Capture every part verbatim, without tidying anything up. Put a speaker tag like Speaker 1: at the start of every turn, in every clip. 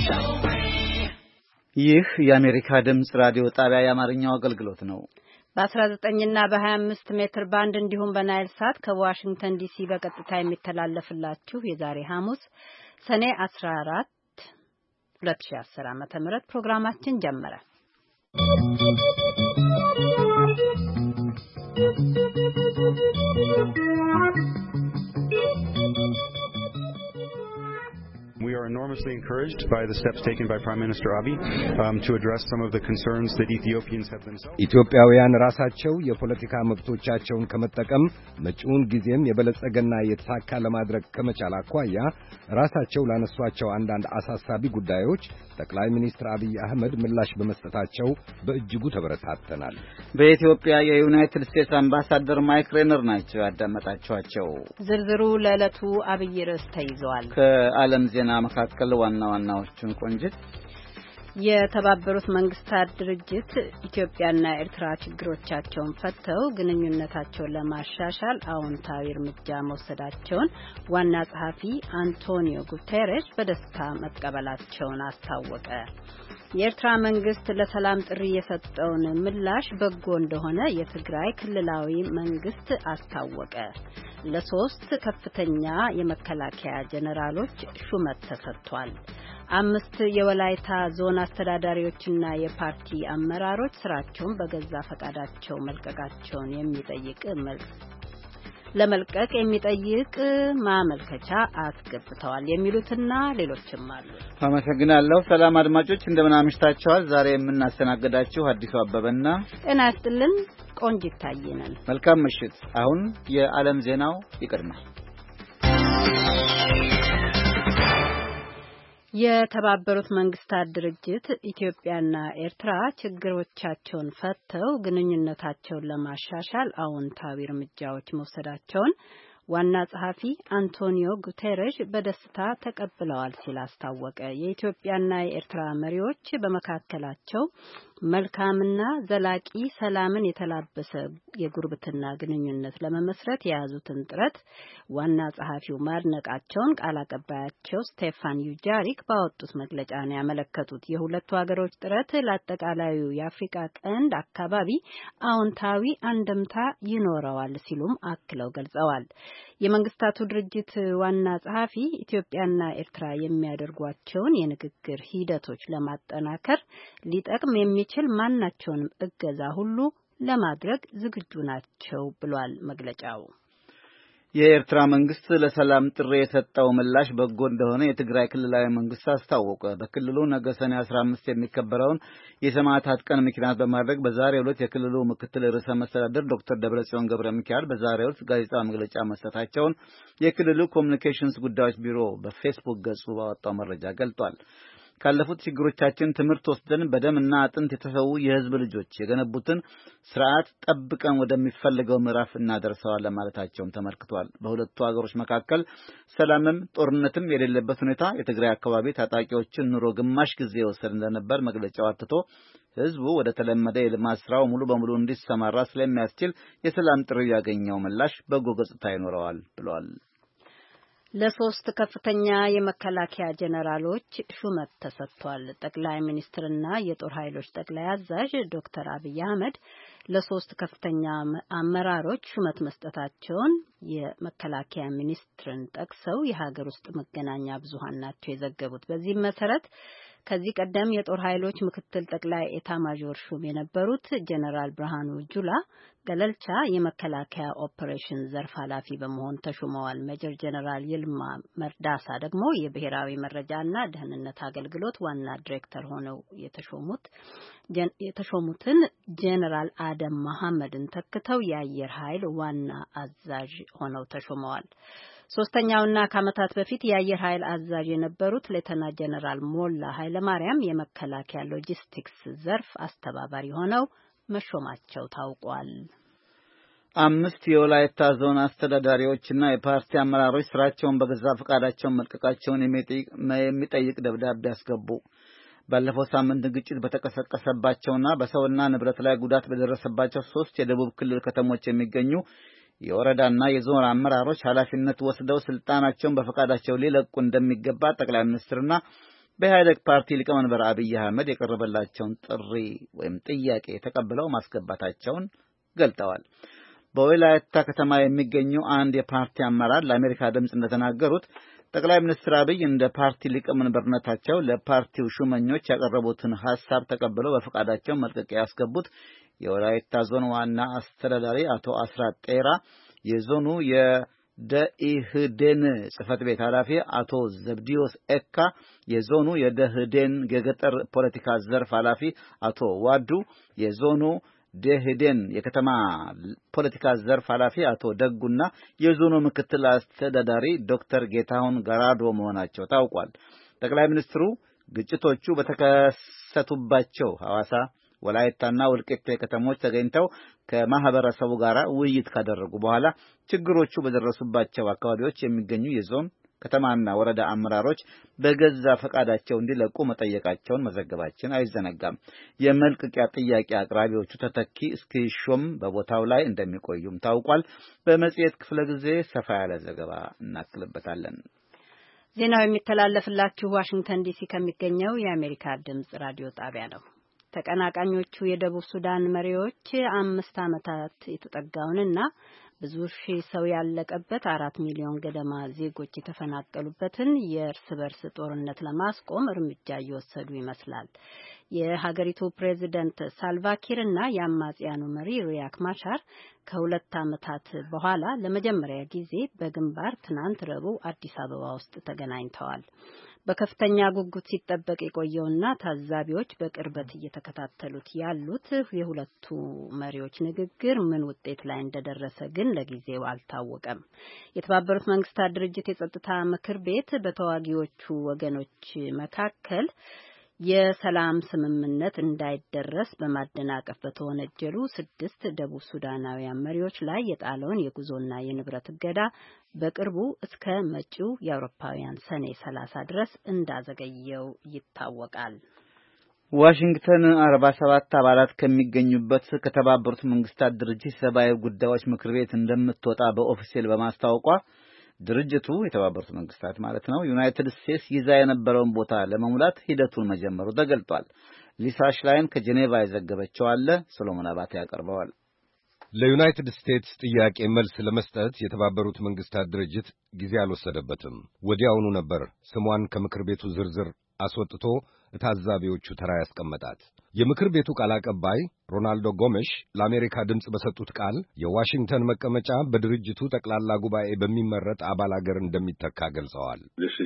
Speaker 1: ይህ የአሜሪካ ድምጽ ራዲዮ ጣቢያ የአማርኛው አገልግሎት ነው።
Speaker 2: በ19 እና በ25 ሜትር ባንድ እንዲሁም በናይል ሳት ከዋሽንግተን ዲሲ በቀጥታ የሚተላለፍላችሁ የዛሬ ሐሙስ ሰኔ አስራ አራት ሁለት ሺህ አስር ዓመተ ምህረት ፕሮግራማችን ጀመረ።
Speaker 3: We are enormously encouraged by the steps taken by Prime Minister Abiy um, to address some of the concerns that Ethiopians have themselves.
Speaker 4: ኢትዮጵያውያን ራሳቸው የፖለቲካ መብቶቻቸውን ከመጠቀም መጪውን ጊዜም የበለጸገና የተሳካ ለማድረግ ከመቻል አኳያ ራሳቸው ላነሷቸው አንዳንድ አሳሳቢ ጉዳዮች ጠቅላይ ሚኒስትር አብይ አህመድ ምላሽ በመስጠታቸው በእጅጉ ተበረታተናል።
Speaker 1: በኢትዮጵያ የዩናይትድ ስቴትስ አምባሳደር ማይክ ሬነር ናቸው ያዳመጣችኋቸው።
Speaker 2: ዝርዝሩ ለዕለቱ አብይ ርዕስ ተይዟል።
Speaker 1: ከዓለም ዜና መካከል ዋና ዋናዎቹን ቆንጅት።
Speaker 2: የተባበሩት መንግስታት ድርጅት ኢትዮጵያና ኤርትራ ችግሮቻቸውን ፈተው ግንኙነታቸውን ለማሻሻል አዎንታዊ እርምጃ መውሰዳቸውን ዋና ጸሐፊ አንቶኒዮ ጉተሬስ በደስታ መቀበላቸውን አስታወቀ። የኤርትራ መንግስት ለሰላም ጥሪ የሰጠውን ምላሽ በጎ እንደሆነ የትግራይ ክልላዊ መንግስት አስታወቀ። ለሶስት ከፍተኛ የመከላከያ ጀነራሎች ሹመት ተሰጥቷል። አምስት የወላይታ ዞን አስተዳዳሪዎችና የፓርቲ አመራሮች ስራቸውን በገዛ ፈቃዳቸው መልቀቃቸውን የሚጠይቅ መልስ ለመልቀቅ የሚጠይቅ ማመልከቻ አስገብተዋል የሚሉትና ሌሎችም አሉ።
Speaker 1: አመሰግናለሁ። ሰላም አድማጮች እንደምን አምሽታችኋል። ዛሬ የምናስተናግዳችሁ አዲሱ አበበና
Speaker 2: ጤና ይስጥልን ቆንጂት ታየነን።
Speaker 1: መልካም ምሽት። አሁን የዓለም ዜናው ይቀድማል።
Speaker 2: የተባበሩት መንግስታት ድርጅት ኢትዮጵያና ኤርትራ ችግሮቻቸውን ፈተው ግንኙነታቸውን ለማሻሻል አዎንታዊ እርምጃዎች መውሰዳቸውን ዋና ጸሐፊ አንቶኒዮ ጉተሬስ በደስታ ተቀብለዋል ሲል አስታወቀ። የኢትዮጵያና የኤርትራ መሪዎች በመካከላቸው መልካምና ዘላቂ ሰላምን የተላበሰ የጉርብትና ግንኙነት ለመመስረት የያዙትን ጥረት ዋና ጸሐፊው ማድነቃቸውን ቃል አቀባያቸው ስቴፋን ዩጃሪክ ባወጡት መግለጫ ነው ያመለከቱት። የሁለቱ ሀገሮች ጥረት ለአጠቃላዩ የአፍሪካ ቀንድ አካባቢ አዎንታዊ አንድምታ ይኖረዋል ሲሉም አክለው ገልጸዋል። የመንግስታቱ ድርጅት ዋና ጸሐፊ ኢትዮጵያና ኤርትራ የሚያደርጓቸውን የንግግር ሂደቶች ለማጠናከር ሊጠቅም የሚችል ማናቸውንም እገዛ ሁሉ ለማድረግ ዝግጁ ናቸው ብሏል መግለጫው።
Speaker 1: የኤርትራ መንግስት ለሰላም ጥሪ የሰጠው ምላሽ በጎ እንደሆነ የትግራይ ክልላዊ መንግስት አስታወቀ። በክልሉ ነገ ሰኔ አስራ አምስት የሚከበረውን የሰማዕታት ቀን ምክንያት በማድረግ በዛሬው ዕለት የክልሉ ምክትል ርዕሰ መስተዳድር ዶክተር ደብረጽዮን ገብረ ሚካኤል በዛሬው ዕለት ጋዜጣዊ መግለጫ መስጠታቸውን የክልሉ ኮሚኒኬሽንስ ጉዳዮች ቢሮ በፌስቡክ ገጹ ባወጣው መረጃ ገልጧል። ካለፉት ችግሮቻችን ትምህርት ወስደን በደምና አጥንት የተሰዉ የህዝብ ልጆች የገነቡትን ስርዓት ጠብቀን ወደሚፈልገው ምዕራፍ እናደርሰዋለን ማለታቸውም ተመልክቷል። በሁለቱ ሀገሮች መካከል ሰላምም ጦርነትም የሌለበት ሁኔታ የትግራይ አካባቢ ታጣቂዎችን ኑሮ ግማሽ ጊዜ ወሰድ እንደነበር መግለጫው አትቶ ህዝቡ ወደ ተለመደ የልማት ስራው ሙሉ በሙሉ እንዲሰማራ ስለሚያስችል የሰላም ጥሪ ያገኘው ምላሽ በጎ ገጽታ ይኖረዋል ብሏል።
Speaker 2: ለሶስት ከፍተኛ የመከላከያ ጀነራሎች ሹመት ተሰጥቷል። ጠቅላይ ሚኒስትርና የጦር ኃይሎች ጠቅላይ አዛዥ ዶክተር አብይ አህመድ ለሶስት ከፍተኛ አመራሮች ሹመት መስጠታቸውን የመከላከያ ሚኒስትርን ጠቅሰው የሀገር ውስጥ መገናኛ ብዙሃን ናቸው የዘገቡት። በዚህ መሰረት ከዚህ ቀደም የጦር ኃይሎች ምክትል ጠቅላይ ኤታ ማዦር ሹም የነበሩት ጀነራል ብርሃኑ ጁላ ገለልቻ የመከላከያ ኦፕሬሽን ዘርፍ ኃላፊ በመሆን ተሹመዋል። ሜጀር ጀነራል ይልማ መርዳሳ ደግሞ የብሔራዊ መረጃና ደህንነት አገልግሎት ዋና ዲሬክተር ሆነው የተሾሙት የተሾሙትን ጀነራል አደም መሐመድን ተክተው የአየር ኃይል ዋና አዛዥ ሆነው ተሾመዋል። ሶስተኛውና ከዓመታት በፊት የአየር ኃይል አዛዥ የነበሩት ሌተና ጀነራል ሞላ ኃይለማርያም የመከላከያ ሎጂስቲክስ ዘርፍ አስተባባሪ ሆነው መሾማቸው ታውቋል።
Speaker 1: አምስት የወላይታ ዞን አስተዳዳሪዎችና የፓርቲ አመራሮች ስራቸውን በገዛ ፈቃዳቸው መልቀቃቸውን የሚጠይቅ ደብዳቤ አስገቡ። ባለፈው ሳምንት ግጭት በተቀሰቀሰባቸውና በሰውና ንብረት ላይ ጉዳት በደረሰባቸው ሶስት የደቡብ ክልል ከተሞች የሚገኙ የወረዳና የዞን አመራሮች ኃላፊነት ወስደው ስልጣናቸውን በፈቃዳቸው ሊለቁ እንደሚገባ ጠቅላይ ሚኒስትርና በኢህአዴግ ፓርቲ ሊቀመንበር አብይ አህመድ የቀረበላቸውን ጥሪ ወይም ጥያቄ ተቀብለው ማስገባታቸውን ገልጠዋል። በወላይታ ከተማ የሚገኙ አንድ የፓርቲ አመራር ለአሜሪካ ድምፅ እንደተናገሩት ጠቅላይ ሚኒስትር አብይ እንደ ፓርቲ ሊቀመንበርነታቸው ለፓርቲው ሹመኞች ያቀረቡትን ሐሳብ ተቀብለው በፈቃዳቸው መልቀቂያ ያስገቡት የወላይታ ዞን ዋና አስተዳዳሪ አቶ አስራት ጤራ፣ የዞኑ የደኢህዴን ጽህፈት ቤት ኃላፊ አቶ ዘብዲዮስ ኤካ፣ የዞኑ የደኢህዴን የገጠር ፖለቲካ ዘርፍ ኃላፊ አቶ ዋዱ፣ የዞኑ ደኢህዴን የከተማ ፖለቲካ ዘርፍ ኃላፊ አቶ ደጉና የዞኑ ምክትል አስተዳዳሪ ዶክተር ጌታሁን ጋራዶ መሆናቸው ታውቋል። ጠቅላይ ሚኒስትሩ ግጭቶቹ በተከሰቱባቸው ሐዋሳ፣ ወላይታና ወልቂጤ ከተሞች ተገኝተው ከማህበረሰቡ ጋር ውይይት ካደረጉ በኋላ ችግሮቹ በደረሱባቸው አካባቢዎች የሚገኙ የዞን ከተማና ወረዳ አመራሮች በገዛ ፈቃዳቸው እንዲለቁ መጠየቃቸውን መዘገባችን አይዘነጋም። የመልቀቂያ ጥያቄ አቅራቢዎቹ ተተኪ እስኪሾም በቦታው ላይ እንደሚቆዩም ታውቋል። በመጽሔት ክፍለ ጊዜ ሰፋ ያለ ዘገባ እናክልበታለን።
Speaker 2: ዜናው የሚተላለፍላችሁ ዋሽንግተን ዲሲ ከሚገኘው የአሜሪካ ድምጽ ራዲዮ ጣቢያ ነው። ተቀናቃኞቹ የደቡብ ሱዳን መሪዎች አምስት ዓመታት የተጠጋውንና ብዙ ሺህ ሰው ያለቀበት አራት ሚሊዮን ገደማ ዜጎች የተፈናቀሉበትን የእርስ በርስ ጦርነት ለማስቆም እርምጃ እየወሰዱ ይመስላል። የሀገሪቱ ፕሬዚደንት ሳልቫኪር እና የአማጽያኑ መሪ ሪያክ ማቻር ከሁለት ዓመታት በኋላ ለመጀመሪያ ጊዜ በግንባር ትናንት ረቡዕ አዲስ አበባ ውስጥ ተገናኝተዋል። በከፍተኛ ጉጉት ሲጠበቅ የቆየውና ታዛቢዎች በቅርበት እየተከታተሉት ያሉት የሁለቱ መሪዎች ንግግር ምን ውጤት ላይ እንደደረሰ ግን ለጊዜው አልታወቀም። የተባበሩት መንግስታት ድርጅት የጸጥታ ምክር ቤት በተዋጊዎቹ ወገኖች መካከል የሰላም ስምምነት እንዳይደረስ በማደናቀፍ በተወነጀሉ ስድስት ደቡብ ሱዳናውያን መሪዎች ላይ የጣለውን የጉዞና የንብረት እገዳ በቅርቡ እስከ መጪው የአውሮፓውያን ሰኔ ሰላሳ ድረስ እንዳዘገየው ይታወቃል።
Speaker 1: ዋሽንግተን አርባ ሰባት አባላት ከሚገኙበት ከተባበሩት መንግስታት ድርጅት ሰብአዊ ጉዳዮች ምክር ቤት እንደምትወጣ በኦፊሴል በማስታወቋ ድርጅቱ የተባበሩት መንግስታት ማለት ነው ዩናይትድ ስቴትስ ይዛ የነበረውን ቦታ ለመሙላት ሂደቱን መጀመሩ ተገልጧል። ሊሳ ሽላይን ከጄኔቫ የዘገበችው አለ ሰሎሞን አባተ ያቀርበዋል።
Speaker 4: ለዩናይትድ ስቴትስ ጥያቄ መልስ ለመስጠት የተባበሩት መንግስታት ድርጅት ጊዜ አልወሰደበትም። ወዲያውኑ ነበር ስሟን ከምክር ቤቱ ዝርዝር አስወጥቶ ታዛቢዎቹ ተራ ያስቀመጣት። የምክር ቤቱ ቃል አቀባይ ሮናልዶ ጎሜሽ ለአሜሪካ ድምፅ በሰጡት ቃል የዋሽንግተን መቀመጫ በድርጅቱ ጠቅላላ ጉባኤ በሚመረጥ አባል አገር እንደሚተካ ገልጸዋል።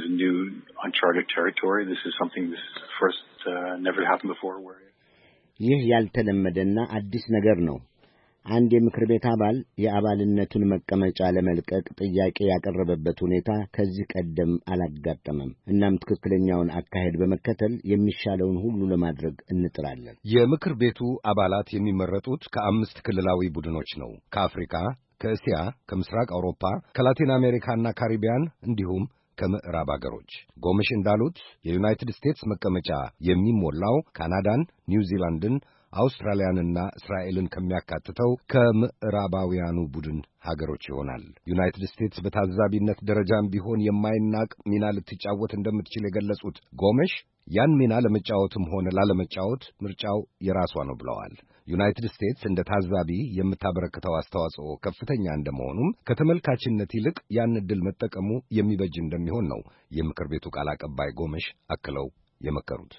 Speaker 5: ይህ ያልተለመደና አዲስ ነገር ነው። አንድ የምክር ቤት አባል የአባልነቱን መቀመጫ ለመልቀቅ ጥያቄ ያቀረበበት ሁኔታ ከዚህ ቀደም አላጋጠመም። እናም ትክክለኛውን አካሄድ በመከተል የሚሻለውን ሁሉ ለማድረግ እንጥራለን።
Speaker 4: የምክር ቤቱ አባላት የሚመረጡት ከአምስት ክልላዊ ቡድኖች ነው። ከአፍሪካ፣ ከእስያ፣ ከምስራቅ አውሮፓ፣ ከላቲን አሜሪካና ካሪቢያን እንዲሁም ከምዕራብ አገሮች። ጎምሽ እንዳሉት የዩናይትድ ስቴትስ መቀመጫ የሚሞላው ካናዳን፣ ኒውዚላንድን፣ አውስትራሊያንና እስራኤልን ከሚያካትተው ከምዕራባውያኑ ቡድን ሀገሮች ይሆናል። ዩናይትድ ስቴትስ በታዛቢነት ደረጃም ቢሆን የማይናቅ ሚና ልትጫወት እንደምትችል የገለጹት ጎሜሽ ያን ሚና ለመጫወትም ሆነ ላለመጫወት ምርጫው የራሷ ነው ብለዋል። ዩናይትድ ስቴትስ እንደ ታዛቢ የምታበረክተው አስተዋጽኦ ከፍተኛ እንደመሆኑም ከተመልካችነት ይልቅ ያን ዕድል መጠቀሙ የሚበጅ እንደሚሆን ነው የምክር ቤቱ ቃል አቀባይ ጎሜሽ አክለው የመከሩት።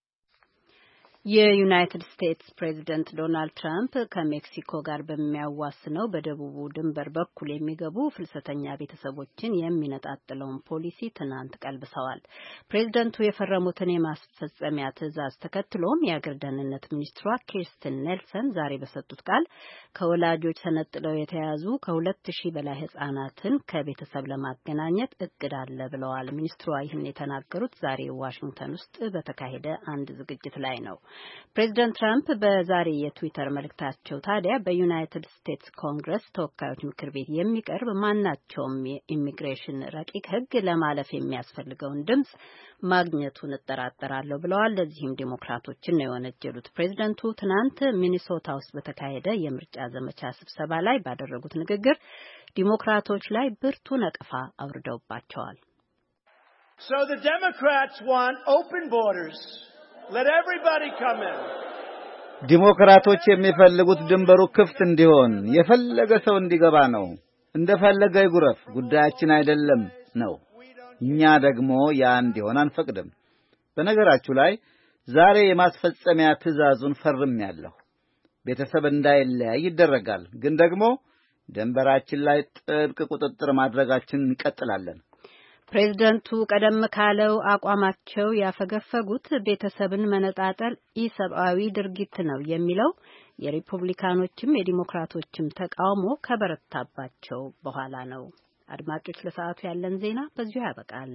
Speaker 2: የዩናይትድ ስቴትስ ፕሬዚደንት ዶናልድ ትራምፕ ከሜክሲኮ ጋር በሚያዋስነው በደቡቡ ድንበር በኩል የሚገቡ ፍልሰተኛ ቤተሰቦችን የሚነጣጥለውን ፖሊሲ ትናንት ቀልብሰዋል። ፕሬዚደንቱ የፈረሙትን የማስፈጸሚያ ትዕዛዝ ተከትሎም የአገር ደህንነት ሚኒስትሯ ኪርስትን ኔልሰን ዛሬ በሰጡት ቃል ከወላጆች ተነጥለው የተያዙ ከሁለት ሺህ በላይ ህጻናትን ከቤተሰብ ለማገናኘት እቅድ አለ ብለዋል። ሚኒስትሯ ይህን የተናገሩት ዛሬ ዋሽንግተን ውስጥ በተካሄደ አንድ ዝግጅት ላይ ነው። ፕሬዚደንት ትራምፕ በዛሬ የትዊተር መልእክታቸው ታዲያ በዩናይትድ ስቴትስ ኮንግረስ ተወካዮች ምክር ቤት የሚቀርብ ማናቸውም የኢሚግሬሽን ረቂቅ ህግ ለማለፍ የሚያስፈልገውን ድምጽ ማግኘቱን እጠራጠራለሁ ብለዋል። ለዚህም ዲሞክራቶችን ነው የወነጀሉት። ፕሬዚደንቱ ትናንት ሚኒሶታ ውስጥ በተካሄደ የምርጫ ዘመቻ ስብሰባ ላይ ባደረጉት ንግግር ዲሞክራቶች ላይ ብርቱ ነቀፋ አውርደውባቸዋል።
Speaker 6: So the Democrats want open borders. Let everybody come in.
Speaker 1: ዲሞክራቶች የሚፈልጉት ድንበሩ ክፍት እንዲሆን የፈለገ ሰው እንዲገባ ነው። እንደፈለገ ይጉረፍ፣ ጉዳያችን አይደለም ነው። እኛ ደግሞ ያ እንዲሆን አንፈቅድም። በነገራችሁ ላይ ዛሬ የማስፈጸሚያ ትዕዛዙን ፈርሜያለሁ። ቤተሰብ እንዳይለያይ ይደረጋል። ግን ደግሞ ድንበራችን ላይ ጥብቅ ቁጥጥር ማድረጋችንን እንቀጥላለን።
Speaker 2: ፕሬዝደንቱ ቀደም ካለው አቋማቸው ያፈገፈጉት ቤተሰብን መነጣጠል ኢሰብአዊ ድርጊት ነው የሚለው የሪፐብሊካኖችም የዲሞክራቶችም ተቃውሞ ከበረታባቸው በኋላ ነው። አድማጮች፣ ለሰዓቱ ያለን ዜና በዚሁ ያበቃል።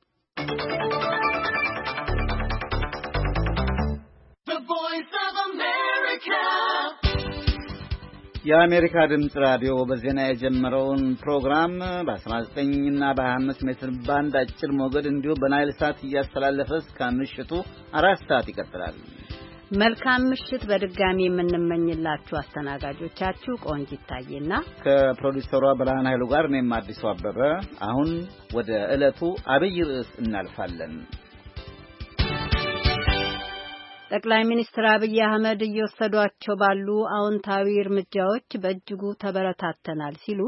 Speaker 7: The Voice of America.
Speaker 1: የአሜሪካ ድምጽ ራዲዮ በዜና የጀመረውን ፕሮግራም በአስራ ዘጠኝ እና በሀያ አምስት ሜትር ባንድ አጭር ሞገድ እንዲሁም በናይል ሳት እያስተላለፈ እስከ ምሽቱ አራት ሰዓት ይቀጥላል።
Speaker 2: መልካም ምሽት በድጋሚ የምንመኝላችሁ አስተናጋጆቻችሁ ቆንጅ ይታየና
Speaker 1: ከፕሮዲውሰሯ ብርሃን ኃይሉ ጋር እኔም አዲሱ አበበ። አሁን ወደ ዕለቱ አብይ ርዕስ እናልፋለን።
Speaker 2: ጠቅላይ ሚኒስትር አብይ አህመድ እየወሰዷቸው ባሉ አዎንታዊ እርምጃዎች በእጅጉ ተበረታተናል ሲሉ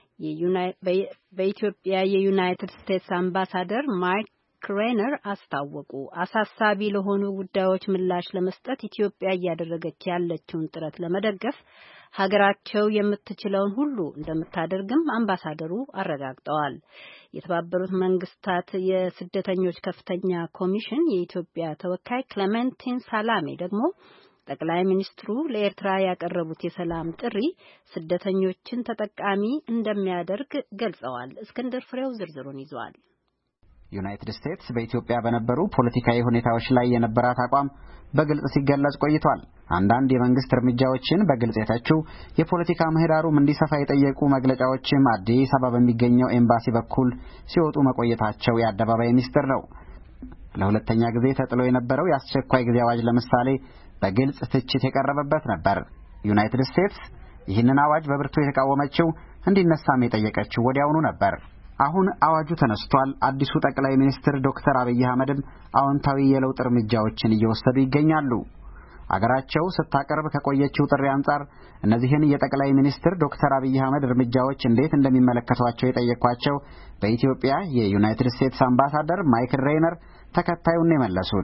Speaker 2: በኢትዮጵያ የዩናይትድ ስቴትስ አምባሳደር ማይክ ሬነር አስታወቁ። አሳሳቢ ለሆኑ ጉዳዮች ምላሽ ለመስጠት ኢትዮጵያ እያደረገች ያለችውን ጥረት ለመደገፍ ሀገራቸው የምትችለውን ሁሉ እንደምታደርግም አምባሳደሩ አረጋግጠዋል። የተባበሩት መንግስታት የስደተኞች ከፍተኛ ኮሚሽን የኢትዮጵያ ተወካይ ክሌሜንቲን ሳላሜ ደግሞ ጠቅላይ ሚኒስትሩ ለኤርትራ ያቀረቡት የሰላም ጥሪ ስደተኞችን ተጠቃሚ እንደሚያደርግ ገልጸዋል። እስክንድር ፍሬው ዝርዝሩን ይዟል።
Speaker 8: ዩናይትድ ስቴትስ በኢትዮጵያ በነበሩ ፖለቲካዊ ሁኔታዎች ላይ የነበራት አቋም በግልጽ ሲገለጽ ቆይቷል። አንዳንድ የመንግስት እርምጃዎችን በግልጽ የተቹ የፖለቲካ ምህዳሩም እንዲሰፋ የጠየቁ መግለጫዎችም አዲስ አበባ በሚገኘው ኤምባሲ በኩል ሲወጡ መቆየታቸው የአደባባይ ሚስጥር ነው። ለሁለተኛ ጊዜ ተጥሎ የነበረው የአስቸኳይ ጊዜ አዋጅ ለምሳሌ በግልጽ ትችት የቀረበበት ነበር። ዩናይትድ ስቴትስ ይህንን አዋጅ በብርቱ የተቃወመችው እንዲነሳም የጠየቀችው ወዲያውኑ ነበር። አሁን አዋጁ ተነስቷል። አዲሱ ጠቅላይ ሚኒስትር ዶክተር አብይ አህመድም አዎንታዊ የለውጥ እርምጃዎችን እየወሰዱ ይገኛሉ። አገራቸው ስታቀርብ ከቆየችው ጥሪ አንጻር እነዚህን የጠቅላይ ሚኒስትር ዶክተር አብይ አህመድ እርምጃዎች እንዴት እንደሚመለከቷቸው የጠየኳቸው በኢትዮጵያ የዩናይትድ ስቴትስ አምባሳደር ማይክ ሬነር ተከታዩን የመለሱት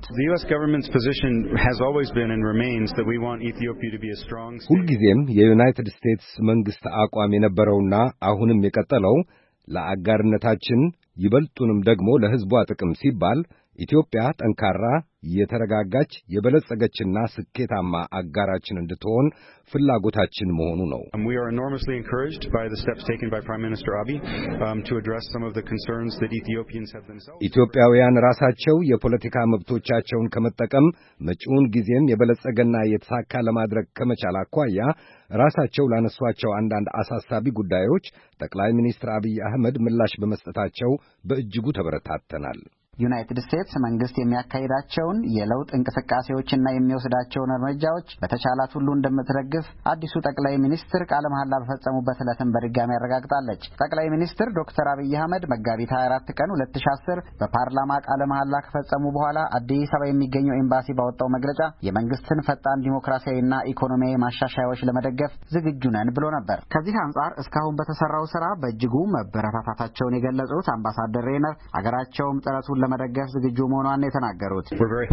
Speaker 4: ሁልጊዜም የዩናይትድ ስቴትስ መንግስት አቋም የነበረውና አሁንም የቀጠለው ለአጋርነታችን ይበልጡንም ደግሞ ለሕዝቧ ጥቅም ሲባል ኢትዮጵያ ጠንካራ፣ የተረጋጋች፣ የበለጸገችና ስኬታማ አጋራችን እንድትሆን ፍላጎታችን መሆኑ ነው።
Speaker 3: We are enormously encouraged by the steps taken by Prime Minister Abiy um, to address some of the concerns that Ethiopians have themselves.
Speaker 4: ኢትዮጵያውያን ራሳቸው የፖለቲካ መብቶቻቸውን ከመጠቀም መጪውን ጊዜም የበለጸገና የተሳካ ለማድረግ ከመቻል አኳያ ራሳቸው ላነሷቸው አንዳንድ አሳሳቢ ጉዳዮች ጠቅላይ ሚኒስትር አብይ አህመድ ምላሽ በመስጠታቸው በእጅጉ ተበረታተናል።
Speaker 8: ዩናይትድ ስቴትስ መንግስት የሚያካሂዳቸውን የለውጥ እንቅስቃሴዎችና የሚወስዳቸውን እርምጃዎች በተቻላት ሁሉ እንደምትደግፍ አዲሱ ጠቅላይ ሚኒስትር ቃለ መሐላ በፈጸሙበት ዕለትም በድጋሚ ያረጋግጣለች። ጠቅላይ ሚኒስትር ዶክተር አብይ አህመድ መጋቢት ሃያ አራት ቀን ሁለት ሺህ አስር በፓርላማ ቃለ መሐላ ከፈጸሙ በኋላ አዲስ አበባ የሚገኘው ኤምባሲ ባወጣው መግለጫ የመንግስትን ፈጣን ዲሞክራሲያዊና ኢኮኖሚያዊ ማሻሻያዎች ለመደገፍ ዝግጁ ነን ብሎ ነበር። ከዚህ አንጻር እስካሁን በተሰራው ስራ በእጅጉ መበረታታታቸውን የገለጹት አምባሳደር ሬነር አገራቸውም ጥረቱን ለመደገፍ ዝግጁ መሆኗን የተናገሩት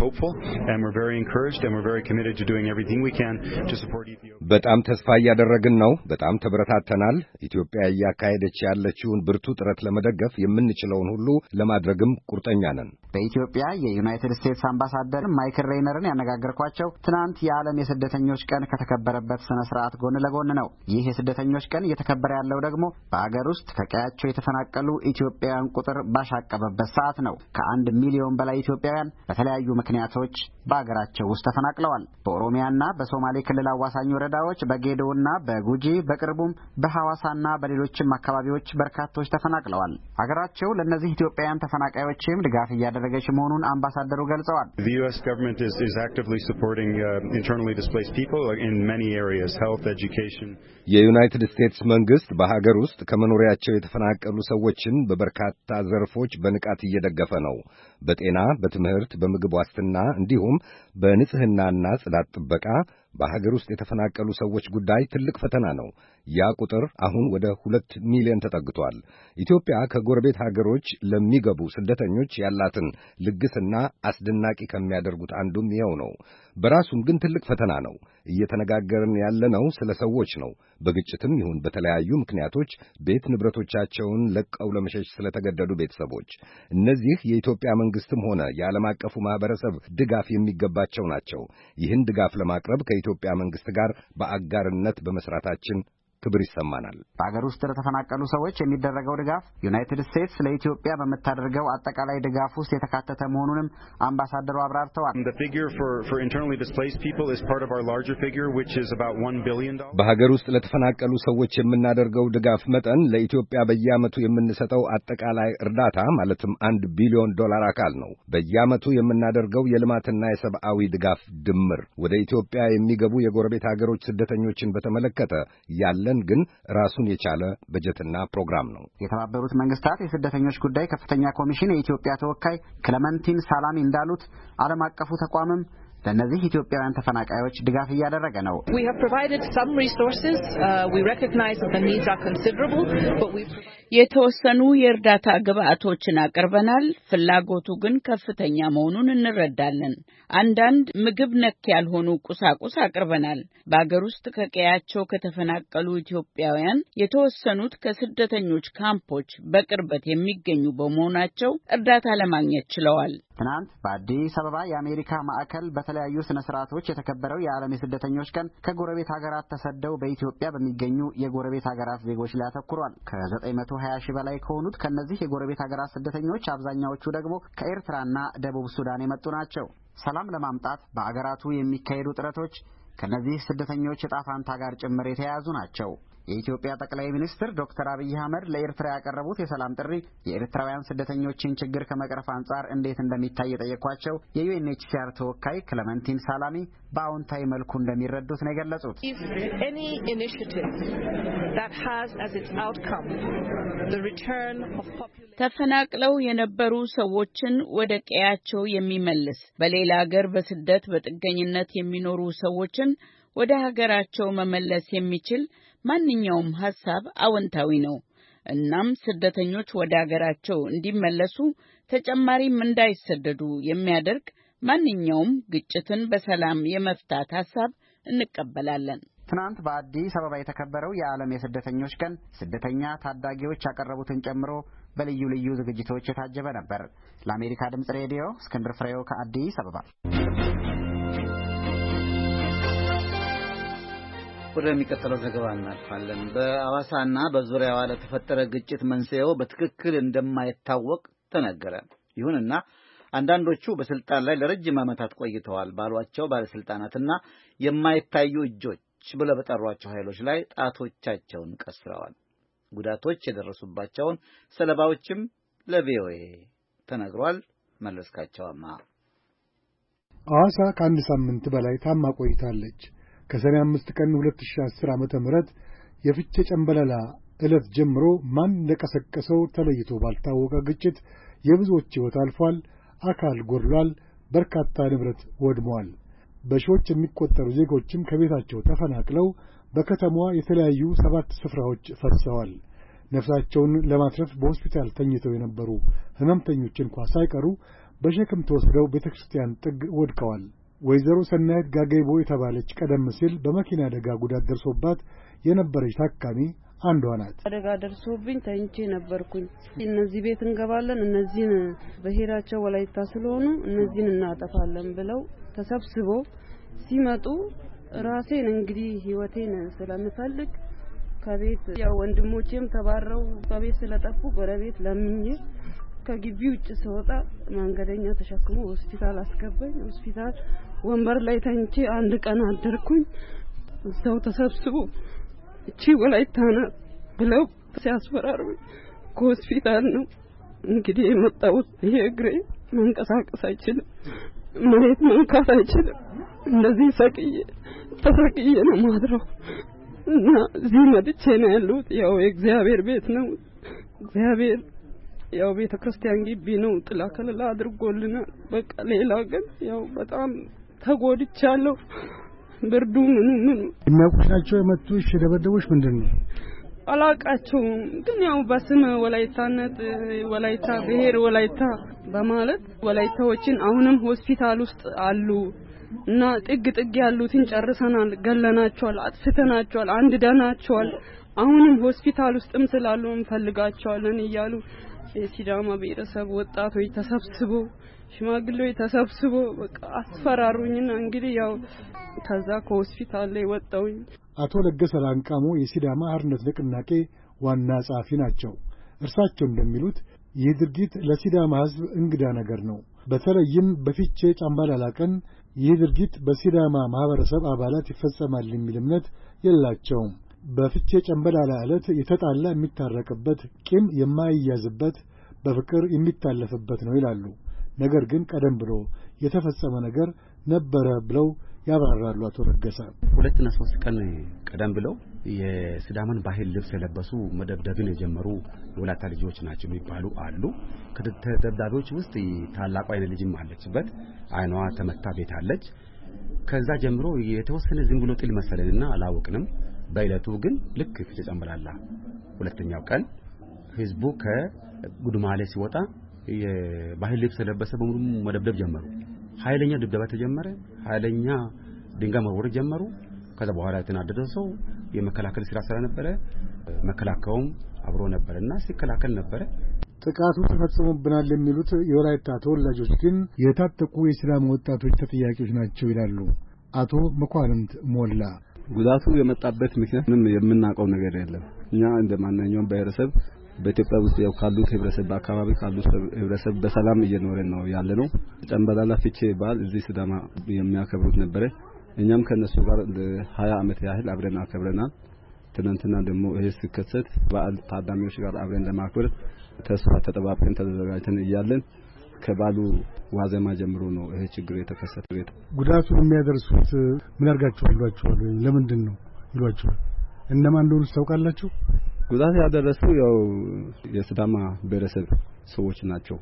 Speaker 4: በጣም ተስፋ እያደረግን ነው። በጣም ተበረታተናል። ኢትዮጵያ እያካሄደች ያለችውን ብርቱ ጥረት ለመደገፍ የምንችለውን ሁሉ ለማድረግም ቁርጠኛ ነን።
Speaker 8: በኢትዮጵያ የዩናይትድ ስቴትስ አምባሳደር ማይክል ሬነርን ያነጋገርኳቸው ትናንት የዓለም የስደተኞች ቀን ከተከበረበት ስነ ስርዓት ጎን ለጎን ነው። ይህ የስደተኞች ቀን እየተከበረ ያለው ደግሞ በአገር ውስጥ ከቀያቸው የተፈናቀሉ ኢትዮጵያውያን ቁጥር ባሻቀበበት ሰዓት ነው። ከአንድ ሚሊዮን በላይ ኢትዮጵያውያን በተለያዩ ምክንያቶች በአገራቸው ውስጥ ተፈናቅለዋል። በኦሮሚያና በሶማሌ ክልል አዋሳኝ ወረዳዎች፣ በጌዶና በጉጂ በቅርቡም በሐዋሳና በሌሎችም አካባቢዎች በርካቶች ተፈናቅለዋል። አገራቸው ለእነዚህ ኢትዮጵያውያን ተፈናቃዮችም ድጋፍ እያደረገች መሆኑን አምባሳደሩ ገልጸዋል።
Speaker 3: The U S government is is actively supporting uh, internally displaced people in many areas, health, education.
Speaker 4: የዩናይትድ ስቴትስ መንግስት በሀገር ውስጥ ከመኖሪያቸው የተፈናቀሉ ሰዎችን በበርካታ ዘርፎች በንቃት እየደገፈ ነው። ነው። በጤና፣ በትምህርት፣ በምግብ ዋስትና እንዲሁም በንጽህናና ጽዳት ጥበቃ በሀገር ውስጥ የተፈናቀሉ ሰዎች ጉዳይ ትልቅ ፈተና ነው። ያ ቁጥር አሁን ወደ ሁለት ሚሊዮን ተጠግቷል። ኢትዮጵያ ከጎረቤት ሀገሮች ለሚገቡ ስደተኞች ያላትን ልግስና አስደናቂ ከሚያደርጉት አንዱም ይኸው ነው። በራሱም ግን ትልቅ ፈተና ነው። እየተነጋገርን ያለነው ስለ ሰዎች ነው። በግጭትም ይሁን በተለያዩ ምክንያቶች ቤት ንብረቶቻቸውን ለቀው ለመሸሽ ስለተገደዱ ቤተሰቦች። እነዚህ የኢትዮጵያ መንግስትም ሆነ የዓለም አቀፉ ማህበረሰብ ድጋፍ የሚገባቸው ናቸው። ይህን ድጋፍ ለማቅረብ ከኢትዮጵያ መንግስት ጋር በአጋርነት በመስራታችን ክብር ይሰማናል።
Speaker 8: በአገር ውስጥ ለተፈናቀሉ ሰዎች የሚደረገው ድጋፍ ዩናይትድ ስቴትስ ለኢትዮጵያ በመታደርገው አጠቃላይ ድጋፍ ውስጥ የተካተተ መሆኑንም አምባሳደሩ አብራርተዋል።
Speaker 3: The figure for for internally displaced people is part of our larger figure which is about one billion dollars.
Speaker 4: በሀገር ውስጥ ለተፈናቀሉ ሰዎች የምናደርገው ድጋፍ መጠን ለኢትዮጵያ በየዓመቱ የምንሰጠው አጠቃላይ እርዳታ ማለትም አንድ ቢሊዮን ዶላር አካል ነው። በየዓመቱ የምናደርገው የልማትና የሰብአዊ ድጋፍ ድምር ወደ ኢትዮጵያ የሚገቡ የጎረቤት ሀገሮች ስደተኞችን በተመለከተ ያለ ግን ራሱን የቻለ በጀትና ፕሮግራም ነው።
Speaker 8: የተባበሩት መንግስታት የስደተኞች ጉዳይ ከፍተኛ ኮሚሽን የኢትዮጵያ ተወካይ ክለመንቲን ሳላሚ እንዳሉት ዓለም አቀፉ ተቋምም ለነዚህ ኢትዮጵያውያን ተፈናቃዮች ድጋፍ እያደረገ ነው።
Speaker 9: We have provided some resources. Uh, we recognize that the needs are considerable, but we
Speaker 10: የተወሰኑ የእርዳታ ግብአቶችን አቀርበናል። ፍላጎቱ ግን ከፍተኛ መሆኑን እንረዳለን። አንዳንድ ምግብ ነክ ያልሆኑ ቁሳቁስ አቅርበናል። በአገር ውስጥ ከቀያቸው ከተፈናቀሉ ኢትዮጵያውያን የተወሰኑት ከስደተኞች ካምፖች በቅርበት የሚገኙ በመሆናቸው እርዳታ ለማግኘት ችለዋል።
Speaker 8: ትናንት በአዲስ አበባ የአሜሪካ ማዕከል በተለያዩ ስነ ስርዓቶች የተከበረው የዓለም የስደተኞች ቀን ከጎረቤት ሀገራት ተሰደው በኢትዮጵያ በሚገኙ የጎረቤት ሀገራት ዜጎች ላይ አተኩሯል። ከዘጠኝ መቶ ሀያ ሺህ በላይ ከሆኑት ከነዚህ የጎረቤት ሀገራት ስደተኞች አብዛኛዎቹ ደግሞ ከኤርትራና ደቡብ ሱዳን የመጡ ናቸው። ሰላም ለማምጣት በአገራቱ የሚካሄዱ ጥረቶች ከነዚህ ስደተኞች ዕጣ ፈንታ ጋር ጭምር የተያያዙ ናቸው። የኢትዮጵያ ጠቅላይ ሚኒስትር ዶክተር አብይ አህመድ ለኤርትራ ያቀረቡት የሰላም ጥሪ የኤርትራውያን ስደተኞችን ችግር ከመቅረፍ አንጻር እንዴት እንደሚታይ የጠየቋቸው የዩኤንኤችሲአር ተወካይ ክለመንቲን ሳላሚ በአዎንታዊ መልኩ እንደሚረዱት ነው የገለጹት።
Speaker 9: any initiative that has as its outcome the return of population
Speaker 10: ተፈናቅለው የነበሩ ሰዎችን ወደ ቀያቸው የሚመልስ በሌላ ሀገር በስደት በጥገኝነት የሚኖሩ ሰዎችን ወደ ሀገራቸው መመለስ የሚችል ማንኛውም ሐሳብ አዎንታዊ ነው። እናም ስደተኞች ወደ ሀገራቸው እንዲመለሱ ተጨማሪም እንዳይሰደዱ የሚያደርግ ማንኛውም ግጭትን በሰላም የመፍታት ሐሳብ እንቀበላለን።
Speaker 8: ትናንት በአዲስ አበባ የተከበረው የዓለም የስደተኞች ቀን ስደተኛ ታዳጊዎች ያቀረቡትን ጨምሮ በልዩ ልዩ ዝግጅቶች የታጀበ ነበር። ለአሜሪካ ድምጽ ሬዲዮ እስክንድር ፍሬው ከአዲስ አበባ።
Speaker 1: ወደሚቀጥለው ዘገባ እናልፋለን። በአዋሳና በዙሪያዋ ለተፈጠረ ግጭት መንስኤው በትክክል እንደማይታወቅ ተነገረ። ይሁንና አንዳንዶቹ በስልጣን ላይ ለረጅም ዓመታት ቆይተዋል ባሏቸው ባለስልጣናትና የማይታዩ እጆች ብለው በጠሯቸው ኃይሎች ላይ ጣቶቻቸውን ቀስረዋል። ጉዳቶች የደረሱባቸውን ሰለባዎችም ለቪኦኤ ተነግሯል። መለስካቸውማ
Speaker 11: አዋሳ ከአንድ ሳምንት በላይ ታማ ቆይታለች። ከሰኔ አምስት ቀን ሁለት ሺህ አስር ዓመተ ምህረት የፍቼ ጨምበላላ ዕለት ጀምሮ ማን እንደቀሰቀሰው ተለይቶ ባልታወቀ ግጭት የብዙዎች ሕይወት አልፏል፣ አካል ጎድሏል፣ በርካታ ንብረት ወድሟል። በሺዎች የሚቆጠሩ ዜጎችም ከቤታቸው ተፈናቅለው በከተማዋ የተለያዩ ሰባት ስፍራዎች ፈርሰዋል። ነፍሳቸውን ለማትረፍ በሆስፒታል ተኝተው የነበሩ ሕመምተኞች እንኳ ሳይቀሩ በሸክም ተወስደው ቤተክርስቲያን ጥግ ወድቀዋል። ወይዘሮ ሰናይት ጋገይቦ የተባለች ቀደም ሲል በመኪና አደጋ ጉዳት ደርሶባት የነበረች ታካሚ አንዷ ናት።
Speaker 12: አደጋ ደርሶብኝ ተኝቼ ነበርኩኝ። እነዚህ ቤት እንገባለን፣ እነዚህን በሄዳቸው ወላይታ ስለሆኑ እነዚህን እናጠፋለን ብለው ተሰብስበው ሲመጡ ራሴን እንግዲህ ህይወቴን ስለምፈልግ ከቤት ያው ወንድሞቼም ተባረው ከቤት ስለጠፉ ጎረቤት ለምኜ ከግቢ ውጭ ስወጣ መንገደኛ ተሸክሞ ሆስፒታል አስገባኝ። ሆስፒታል ወንበር ላይ ተኝቼ አንድ ቀን አደርኩኝ። እዛው ተሰብስቦ እቺ ወላይታ ናት ብለው ሲያስፈራሩኝ ከሆስፒታል ነው እንግዲህ የመጣሁት። ይሄ እግሬ መንቀሳቀስ አይችልም፣ መሬት መንካት አይችልም። እንደዚህ ሰቅዬ ተሰቅዬ ነው ማድረው እና እዚህ መጥቼ ነው ያለሁት። ያው የእግዚአብሔር ቤት ነው። እግዚአብሔር ያው ቤተክርስቲያን ግቢ ነው ጥላ ከለላ አድርጎልናል። በቃ ሌላ ግን ያው በጣም ተጎድቻለሁ። ብርዱ ምኑ ምኑ
Speaker 11: የሚያውቁሻቸው የመጡሽ የደበደቡሽ ምንድነው?
Speaker 12: አላቃቸውም ግን ያው በስም ወላይታነት ወላይታ ብሔር ወላይታ በማለት ወላይታዎችን አሁንም ሆስፒታል ውስጥ አሉ እና ጥግ ጥግ ያሉትን ጨርሰናል፣ ገለናቸዋል፣ አጥፍተናቸዋል፣ አንድደናቸዋል፣ አሁንም ሆስፒታል ውስጥም ስላሉ እንፈልጋቸዋለን እያሉ የሲዳማ ብሔረሰብ ወጣቶች ተሰብስበው ሽማግሌዎች ተሰብስበው በቃ አስፈራሩኝና እንግዲህ ያው ከዛ ከሆስፒታል ላይ ወጣሁኝ።
Speaker 11: አቶ ለገሰ ላንቃሞ የሲዳማ አርነት ንቅናቄ ዋና ጸሐፊ ናቸው። እርሳቸው እንደሚሉት ይህ ድርጊት ለሲዳማ ሕዝብ እንግዳ ነገር ነው። በተለይም በፊቼ ጫምባላላ ቀን ይህ ድርጊት በሲዳማ ማህበረሰብ አባላት ይፈጸማል የሚል እምነት የላቸውም። በፊቼ ጫምባላላ ዕለት የተጣላ የሚታረቅበት፣ ቂም የማይያዝበት፣ በፍቅር የሚታለፍበት ነው ይላሉ። ነገር ግን ቀደም ብሎ የተፈጸመ ነገር ነበረ ብለው ያብራራሉ አቶ ለገሰ።
Speaker 13: ሁለትና ሶስት ቀን ቀደም ብለው የሲዳማን ባህል ልብስ የለበሱ መደብደብን የጀመሩ ወላታ ልጆች ናቸው የሚባሉ አሉ። ከተደብዳቤዎች ውስጥ ታላቋ አይነ ልጅም አለችበት። አይኗ ተመታ ቤት አለች። ከዛ ጀምሮ የተወሰነ ዝም ብሎ ጥል መሰለንና አላወቅንም። በእለቱ ግን ልክ ፊቼ ጫምባላላ ሁለተኛው ቀን ህዝቡ ከጉድማሌ ሲወጣ የባህል ልብስ የለበሰ በሙሉ መደብደብ ጀመሩ። ኃይለኛ ድብደባ ተጀመረ። ኃይለኛ ድንጋይ መወርወር ጀመሩ። ከዛ በኋላ የተናደደው ሰው የመከላከል ስራ ስራ ነበረ። መከላከያውም አብሮ ነበርና ሲከላከል ነበረ።
Speaker 11: ጥቃቱ ተፈጽሞብናል የሚሉት የወላይታ ተወላጆች ግን የታጠቁ የሲዳማ ወጣቶች ተጠያቂዎች ናቸው ይላሉ አቶ መኳንንት ሞላ።
Speaker 14: ጉዳቱ የመጣበት ምክንያት ምንም የምናውቀው ነገር የለም። እኛ እንደማንኛውም ብሔረሰብ በኢትዮጵያ ውስጥ ያው ካሉት ህብረተሰብ በአካባቢ ካሉት ህብረተሰብ በሰላም እየኖረን ነው ያለነው። ጫምባላላ ፊቼ በዓል እዚህ ሲዳማ የሚያከብሩት ነበረ። እኛም ከነሱ ጋር ለ20 ዓመት ያህል አብረን አከብረናል። ትናንትና ደግሞ ይሄ ሲከሰት በዓል ታዳሚዎች ጋር አብረን ለማክበር ተስፋ ተጠባብቀን ተዘጋጅተን እያለን ከባሉ ዋዜማ ጀምሮ ነው ይሄ ችግር የተከሰተው።
Speaker 11: ጉዳቱን የሚያደርሱት ምን አድርጋችኋል ይሏችኋል? ለምንድን ነው ይሏችኋል? እነማን እንደሆኑ ታውቃላችሁ?
Speaker 14: ጉዳት ያደረሱ ያው የሲዳማ ብሔረሰብ ሰዎች ናቸው፣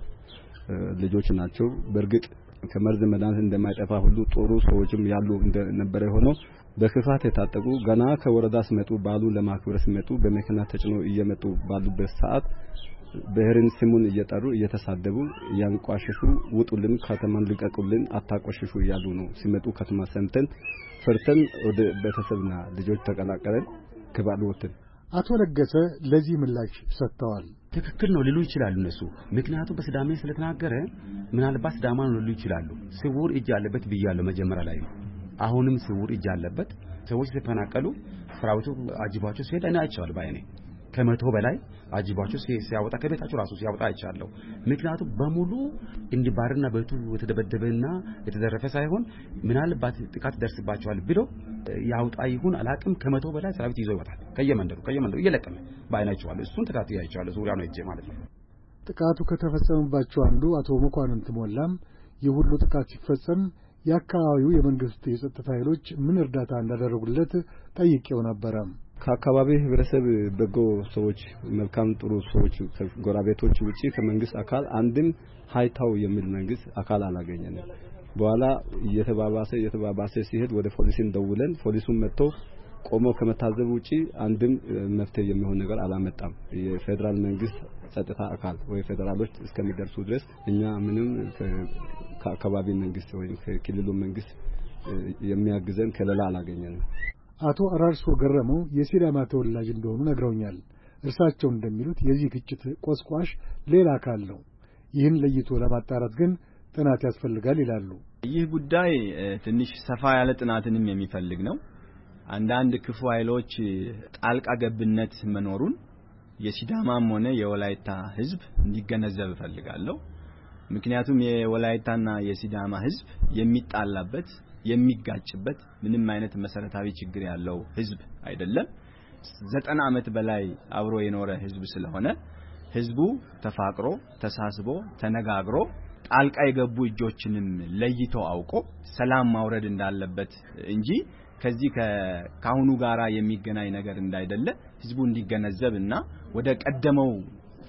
Speaker 14: ልጆች ናቸው። በርግጥ ከመርዝ መድኃኒት እንደማይጠፋ ሁሉ ጥሩ ሰዎችም ያሉ እንደነበረ ሆኖ በክፋት የታጠቁ ገና ከወረዳ ሲመጡ ባሉን ለማክበር ሲመጡ በመኪና ተጭኖ እየመጡ ባሉበት ሰዓት ብሔርን ስሙን እየጠሩ እየተሳደቡ ያንቋሽሹ፣ ውጡልን፣ ከተማን ልቀቁልን፣ አታቆሽሹ እያሉ ነው ሲመጡ። ከተማ ሰምተን ፈርተን ወደ ቤተሰብና ልጆች ተቀላቀለን ከባሉ ወጥተን።
Speaker 11: አቶ ለገሰ ለዚህ ምላሽ ሰጥተዋል።
Speaker 13: ትክክል ነው ሊሉ ይችላሉ እነሱ። ምክንያቱም በሲዳማ ስለተናገረ ምናልባት ሲዳማ ነው ሊሉ ይችላሉ። ስውር እጅ አለበት ብያለሁ መጀመሪያ ላይ። አሁንም ስውር እጅ አለበት። ሰዎች ሲፈናቀሉ ፍራውቱ አጅባቸው ሲሄድ እኔ አይቻለሁ ባይኔ። ከመቶ በላይ አጅባቸው ሲያወጣ ከቤታቸው ራሱ ሲያወጣ አይቻለሁ። ምክንያቱም በሙሉ እንዲባርና ቤቱ የተደበደበና የተዘረፈ ሳይሆን ምናልባት ጥቃት ደርስባቸዋል ብሎ ያውጣ ይሁን አላቅም ከመቶ በላይ ሰራዊት ይዞ ይወጣል። ከየመንደሩ ከየመንደሩ እየለቀመ ባይናቸዋል። እሱን ተካትያ አይቻለሁ። ዙሪያው ነው እጄ ማለት ነው።
Speaker 11: ጥቃቱ ከተፈጸመባቸው አንዱ አቶ መኳንንት ሞላም የሁሉ ጥቃት ሲፈጸም የአካባቢው የመንግስት የጸጥታ ኃይሎች ምን እርዳታ እንዳደረጉለት ጠይቄው ነበር።
Speaker 14: ከአካባቢ ህብረተሰብ በጎ ሰዎች፣ መልካም ጥሩ ሰዎች ከጎረቤቶች ውጪ ከመንግስት አካል አንድም ሃይታው የሚል መንግስት አካል አላገኘንም። በኋላ እየተባባሰ እየተባባሰ ሲሄድ ወደ ፖሊስን ደውለን ፖሊሱን መጥቶ ቆሞ ከመታዘብ ውጪ አንድም መፍትሄ የሚሆን ነገር አላመጣም። የፌደራል መንግስት ጸጥታ አካል ወይ ፌደራሎች እስከሚደርሱ ድረስ እኛ ምንም ከአካባቢ መንግስት ወይ ከክልሉ መንግስት የሚያግዘን ከለላ አላገኘንም።
Speaker 11: አቶ አራርሶ ገረመው የሲዳማ ተወላጅ እንደሆኑ ነግረውኛል። እርሳቸው እንደሚሉት የዚህ ግጭት ቆስቋሽ ሌላ አካል ነው። ይህን ለይቶ ለማጣራት ግን ጥናት ያስፈልጋል ይላሉ።
Speaker 15: ይህ ጉዳይ ትንሽ ሰፋ ያለ ጥናትንም የሚፈልግ ነው። አንዳንድ ክፉ ኃይሎች ጣልቃ ገብነት መኖሩን የሲዳማም ሆነ የወላይታ ህዝብ እንዲገነዘብ እፈልጋለሁ። ምክንያቱም የወላይታና የሲዳማ ህዝብ የሚጣላበት የሚጋጭበት ምንም አይነት መሰረታዊ ችግር ያለው ህዝብ አይደለም። ዘጠና ዓመት በላይ አብሮ የኖረ ህዝብ ስለሆነ ህዝቡ ተፋቅሮ ተሳስቦ ተነጋግሮ ጣልቃ የገቡ እጆችንም ለይቶ አውቆ ሰላም ማውረድ እንዳለበት እንጂ ከዚህ ከካሁኑ ጋራ የሚገናኝ ነገር እንዳይደለ ህዝቡ እንዲገነዘብና ወደ ቀደመው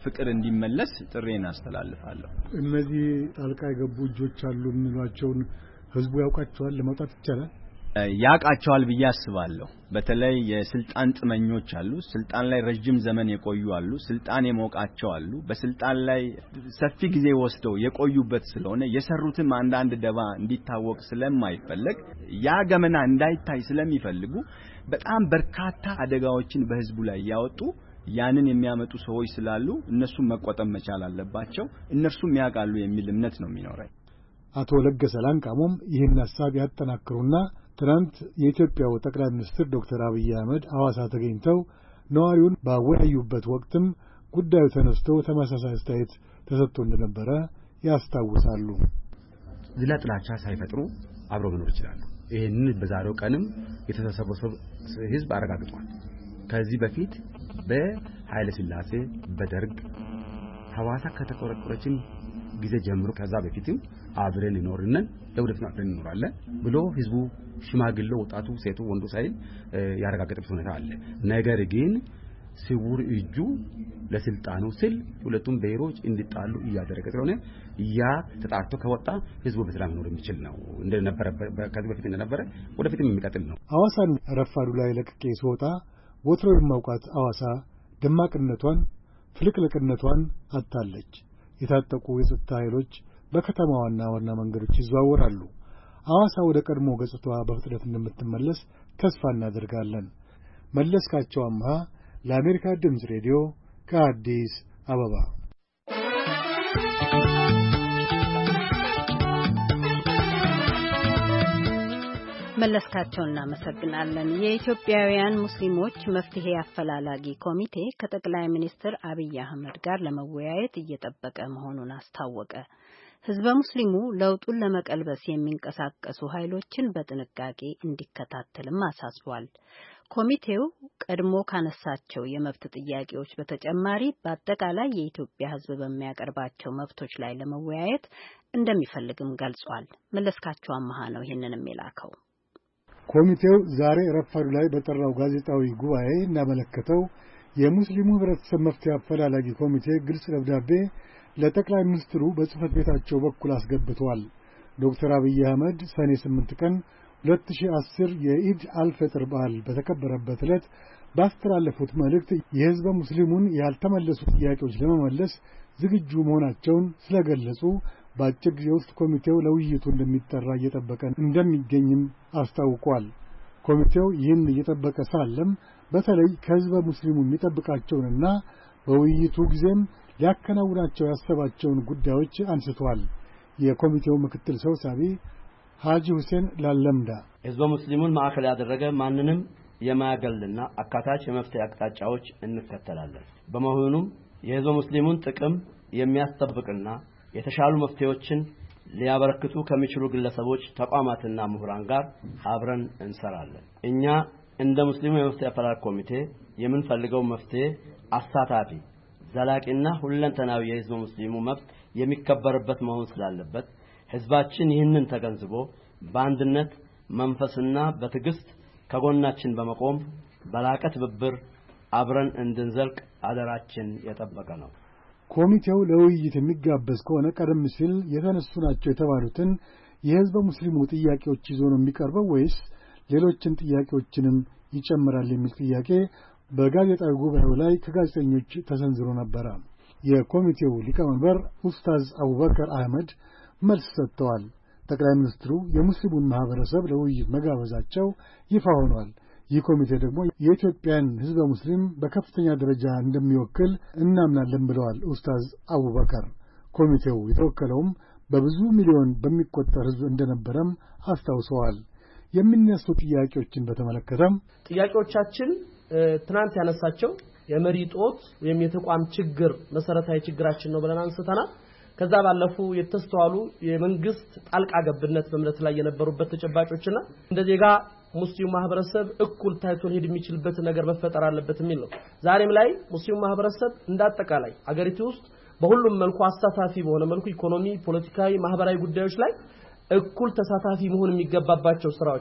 Speaker 15: ፍቅር እንዲመለስ ጥሬን አስተላልፋለሁ።
Speaker 11: እነዚህ ጣልቃ የገቡ እጆች አሉ የሚሏቸውን ህዝቡ ያውቃቸዋል ለማውጣት ይቻላል
Speaker 15: ያቃቸዋል ብዬ አስባለሁ። በተለይ የስልጣን ጥመኞች አሉ፣ ስልጣን ላይ ረጅም ዘመን የቆዩ አሉ፣ ስልጣን የሞቃቸው አሉ፣ በስልጣን ላይ ሰፊ ጊዜ ወስደው የቆዩበት ስለሆነ የሰሩትም አንዳንድ ደባ እንዲታወቅ ስለማይፈልግ ያ ገመና እንዳይታይ ስለሚፈልጉ በጣም በርካታ አደጋዎችን በህዝቡ ላይ ያወጡ ያንን የሚያመጡ ሰዎች ስላሉ እነሱም መቆጠብ መቻል አለባቸው። እነርሱም ያቃሉ የሚል እምነት ነው የሚኖረው።
Speaker 11: አቶ ለገሰ ላንቃሞም ይህን ሐሳብ ያጠናክሩና ትናንት የኢትዮጵያው ጠቅላይ ሚኒስትር ዶክተር አብይ አህመድ ሐዋሳ ተገኝተው ነዋሪውን ባወያዩበት ወቅትም ጉዳዩ ተነስቶ ተመሳሳይ አስተያየት ተሰጥቶ እንደነበረ ያስታውሳሉ።
Speaker 13: ዝላ ጥላቻ ሳይፈጥሩ አብሮ መኖር ይችላሉ። ይሄንን በዛሬው ቀንም የተሰበሰበው ህዝብ አረጋግጧል። ከዚህ በፊት በኃይለ ሥላሴ በደርግ ሐዋሳ ከተቆረቆረችን ጊዜ ጀምሮ ከዛ በፊትም አብረን ይኖርነን ለወደፊት አብረን እንኖራለን ብሎ ህዝቡ ሽማግሌው ወጣቱ ሴቱ ወንዱ ሳይል ያረጋገጠበት ሁኔታ አለ። ነገር ግን ሲውር እጁ ለስልጣኑ ስል ሁለቱም ብሔሮች እንዲጣሉ እያደረገ ስለሆነ ያ ተጣርቶ ከወጣ ህዝቡ በሰላም መኖር የሚችል ነው እንደነበረ ከዚህ በፊት እንደነበረ ወደፊትም የሚቀጥል ነው።
Speaker 11: ሐዋሳን ረፋዱ ላይ ለቅቄ ሲወጣ ወትሮ የማውቃት ሐዋሳ ደማቅነቷን ፍልቅልቅነቷን አጣለች። የታጠቁ የጸጥታ ኃይሎች በከተማዋና ዋና መንገዶች ይዘዋወራሉ። ሐዋሳ ወደ ቀድሞ ገጽታዋ በፍጥነት እንደምትመለስ ተስፋ እናደርጋለን። መለስካቸው አምሃ ለአሜሪካ ድምፅ ሬዲዮ ከአዲስ አበባ።
Speaker 2: መለስካቸው እናመሰግናለን። የኢትዮጵያውያን ሙስሊሞች መፍትሄ አፈላላጊ ኮሚቴ ከጠቅላይ ሚኒስትር አብይ አህመድ ጋር ለመወያየት እየጠበቀ መሆኑን አስታወቀ። ህዝበ ሙስሊሙ ለውጡን ለመቀልበስ የሚንቀሳቀሱ ኃይሎችን በጥንቃቄ እንዲከታተልም አሳስቧል። ኮሚቴው ቀድሞ ካነሳቸው የመብት ጥያቄዎች በተጨማሪ በአጠቃላይ የኢትዮጵያ ህዝብ በሚያቀርባቸው መብቶች ላይ ለመወያየት እንደሚፈልግም ገልጿል። መለስካቸው አማሃ ነው ይህንንም የላከው።
Speaker 11: ኮሚቴው ዛሬ ረፋዱ ላይ በጠራው ጋዜጣዊ ጉባኤ እንዳመለከተው የሙስሊሙ ህብረተሰብ መፍትሄ አፈላላጊ ኮሚቴ ግልጽ ደብዳቤ ለጠቅላይ ሚኒስትሩ በጽህፈት ቤታቸው በኩል አስገብቷል። ዶክተር አብይ አህመድ ሰኔ ስምንት ቀን ሁለት ሺህ አስር የኢድ አልፈጥር በዓል በተከበረበት ዕለት ባስተላለፉት መልእክት የህዝበ ሙስሊሙን ያልተመለሱ ጥያቄዎች ለመመለስ ዝግጁ መሆናቸውን ስለገለጹ በአጭር ጊዜ ውስጥ ኮሚቴው ለውይይቱ እንደሚጠራ እየጠበቀ እንደሚገኝም አስታውቋል። ኮሚቴው ይህን እየጠበቀ ሳለም በተለይ ከህዝበ ሙስሊሙ የሚጠብቃቸውንና በውይይቱ ጊዜም ሊያከናውናቸው ያሰባቸውን ጉዳዮች አንስቷል። የኮሚቴው ምክትል ሰብሳቢ ሐጂ ሁሴን ላለምዳ
Speaker 16: ህዝበ ሙስሊሙን ማዕከል ያደረገ ማንንም የማያገልና አካታች የመፍትሄ አቅጣጫዎች እንከተላለን። በመሆኑም የህዝበ ሙስሊሙን ጥቅም የሚያስጠብቅና የተሻሉ መፍትሄዎችን ሊያበረክቱ ከሚችሉ ግለሰቦች ተቋማትና ምሁራን ጋር አብረን እንሰራለን። እኛ እንደ ሙስሊሙ የመፍትሄ አፈላላጊ ኮሚቴ የምንፈልገው መፍትሄ አሳታፊ ዘላቂና ሁለንተናዊ የህዝበ ሙስሊሙ መብት የሚከበርበት መሆን ስላለበት ህዝባችን ይህንን ተገንዝቦ በአንድነት መንፈስና በትዕግስት ከጎናችን በመቆም በላቀ ትብብር አብረን እንድንዘልቅ አደራችን የጠበቀ ነው።
Speaker 11: ኮሚቴው ለውይይት የሚጋበዝ ከሆነ ቀደም ሲል የተነሱ ናቸው የተባሉትን የህዝበ ሙስሊሙ ጥያቄዎች ይዞ ነው የሚቀርበው ወይስ ሌሎችን ጥያቄዎችንም ይጨምራል የሚል ጥያቄ በጋዜጣዊ ጉባኤው ላይ ከጋዜጠኞች ተሰንዝሮ ነበር። የኮሚቴው ሊቀመንበር ኡስታዝ አቡበከር አህመድ መልስ ሰጥተዋል። ጠቅላይ ሚኒስትሩ የሙስሊሙን ማህበረሰብ ለውይይት መጋበዛቸው ይፋ ሆኗል። ይህ ኮሚቴ ደግሞ የኢትዮጵያን ህዝበ ሙስሊም በከፍተኛ ደረጃ እንደሚወክል እናምናለን ብለዋል ኡስታዝ አቡበከር። ኮሚቴው የተወከለውም በብዙ ሚሊዮን በሚቆጠር ህዝብ እንደነበረም አስታውሰዋል። የሚነሱ ጥያቄዎችን በተመለከተም
Speaker 17: ጥያቄዎቻችን ትናንት ያነሳቸው የመሪ ጦት ወይም የተቋም ችግር መሰረታዊ ችግራችን ነው ብለን አንስተናል። ከዛ ባለፉ የተስተዋሉ የመንግስት ጣልቃ ገብነት በእምነት ላይ የነበሩበት ተጨባጮችና እንደዚህጋ ሙስሊሙ ማህበረሰብ እኩል ታይቶ ሊሄድ የሚችልበት ነገር መፈጠር አለበት የሚል ነው። ዛሬም ላይ ሙስሊሙ ማህበረሰብ እንዳጠቃላይ አገሪቱ ውስጥ በሁሉም መልኩ አሳታፊ በሆነ መልኩ ኢኮኖሚ፣ ፖለቲካዊ፣ ማህበራዊ ጉዳዮች ላይ እኩል ተሳታፊ መሆን የሚገባባቸው ስራዎች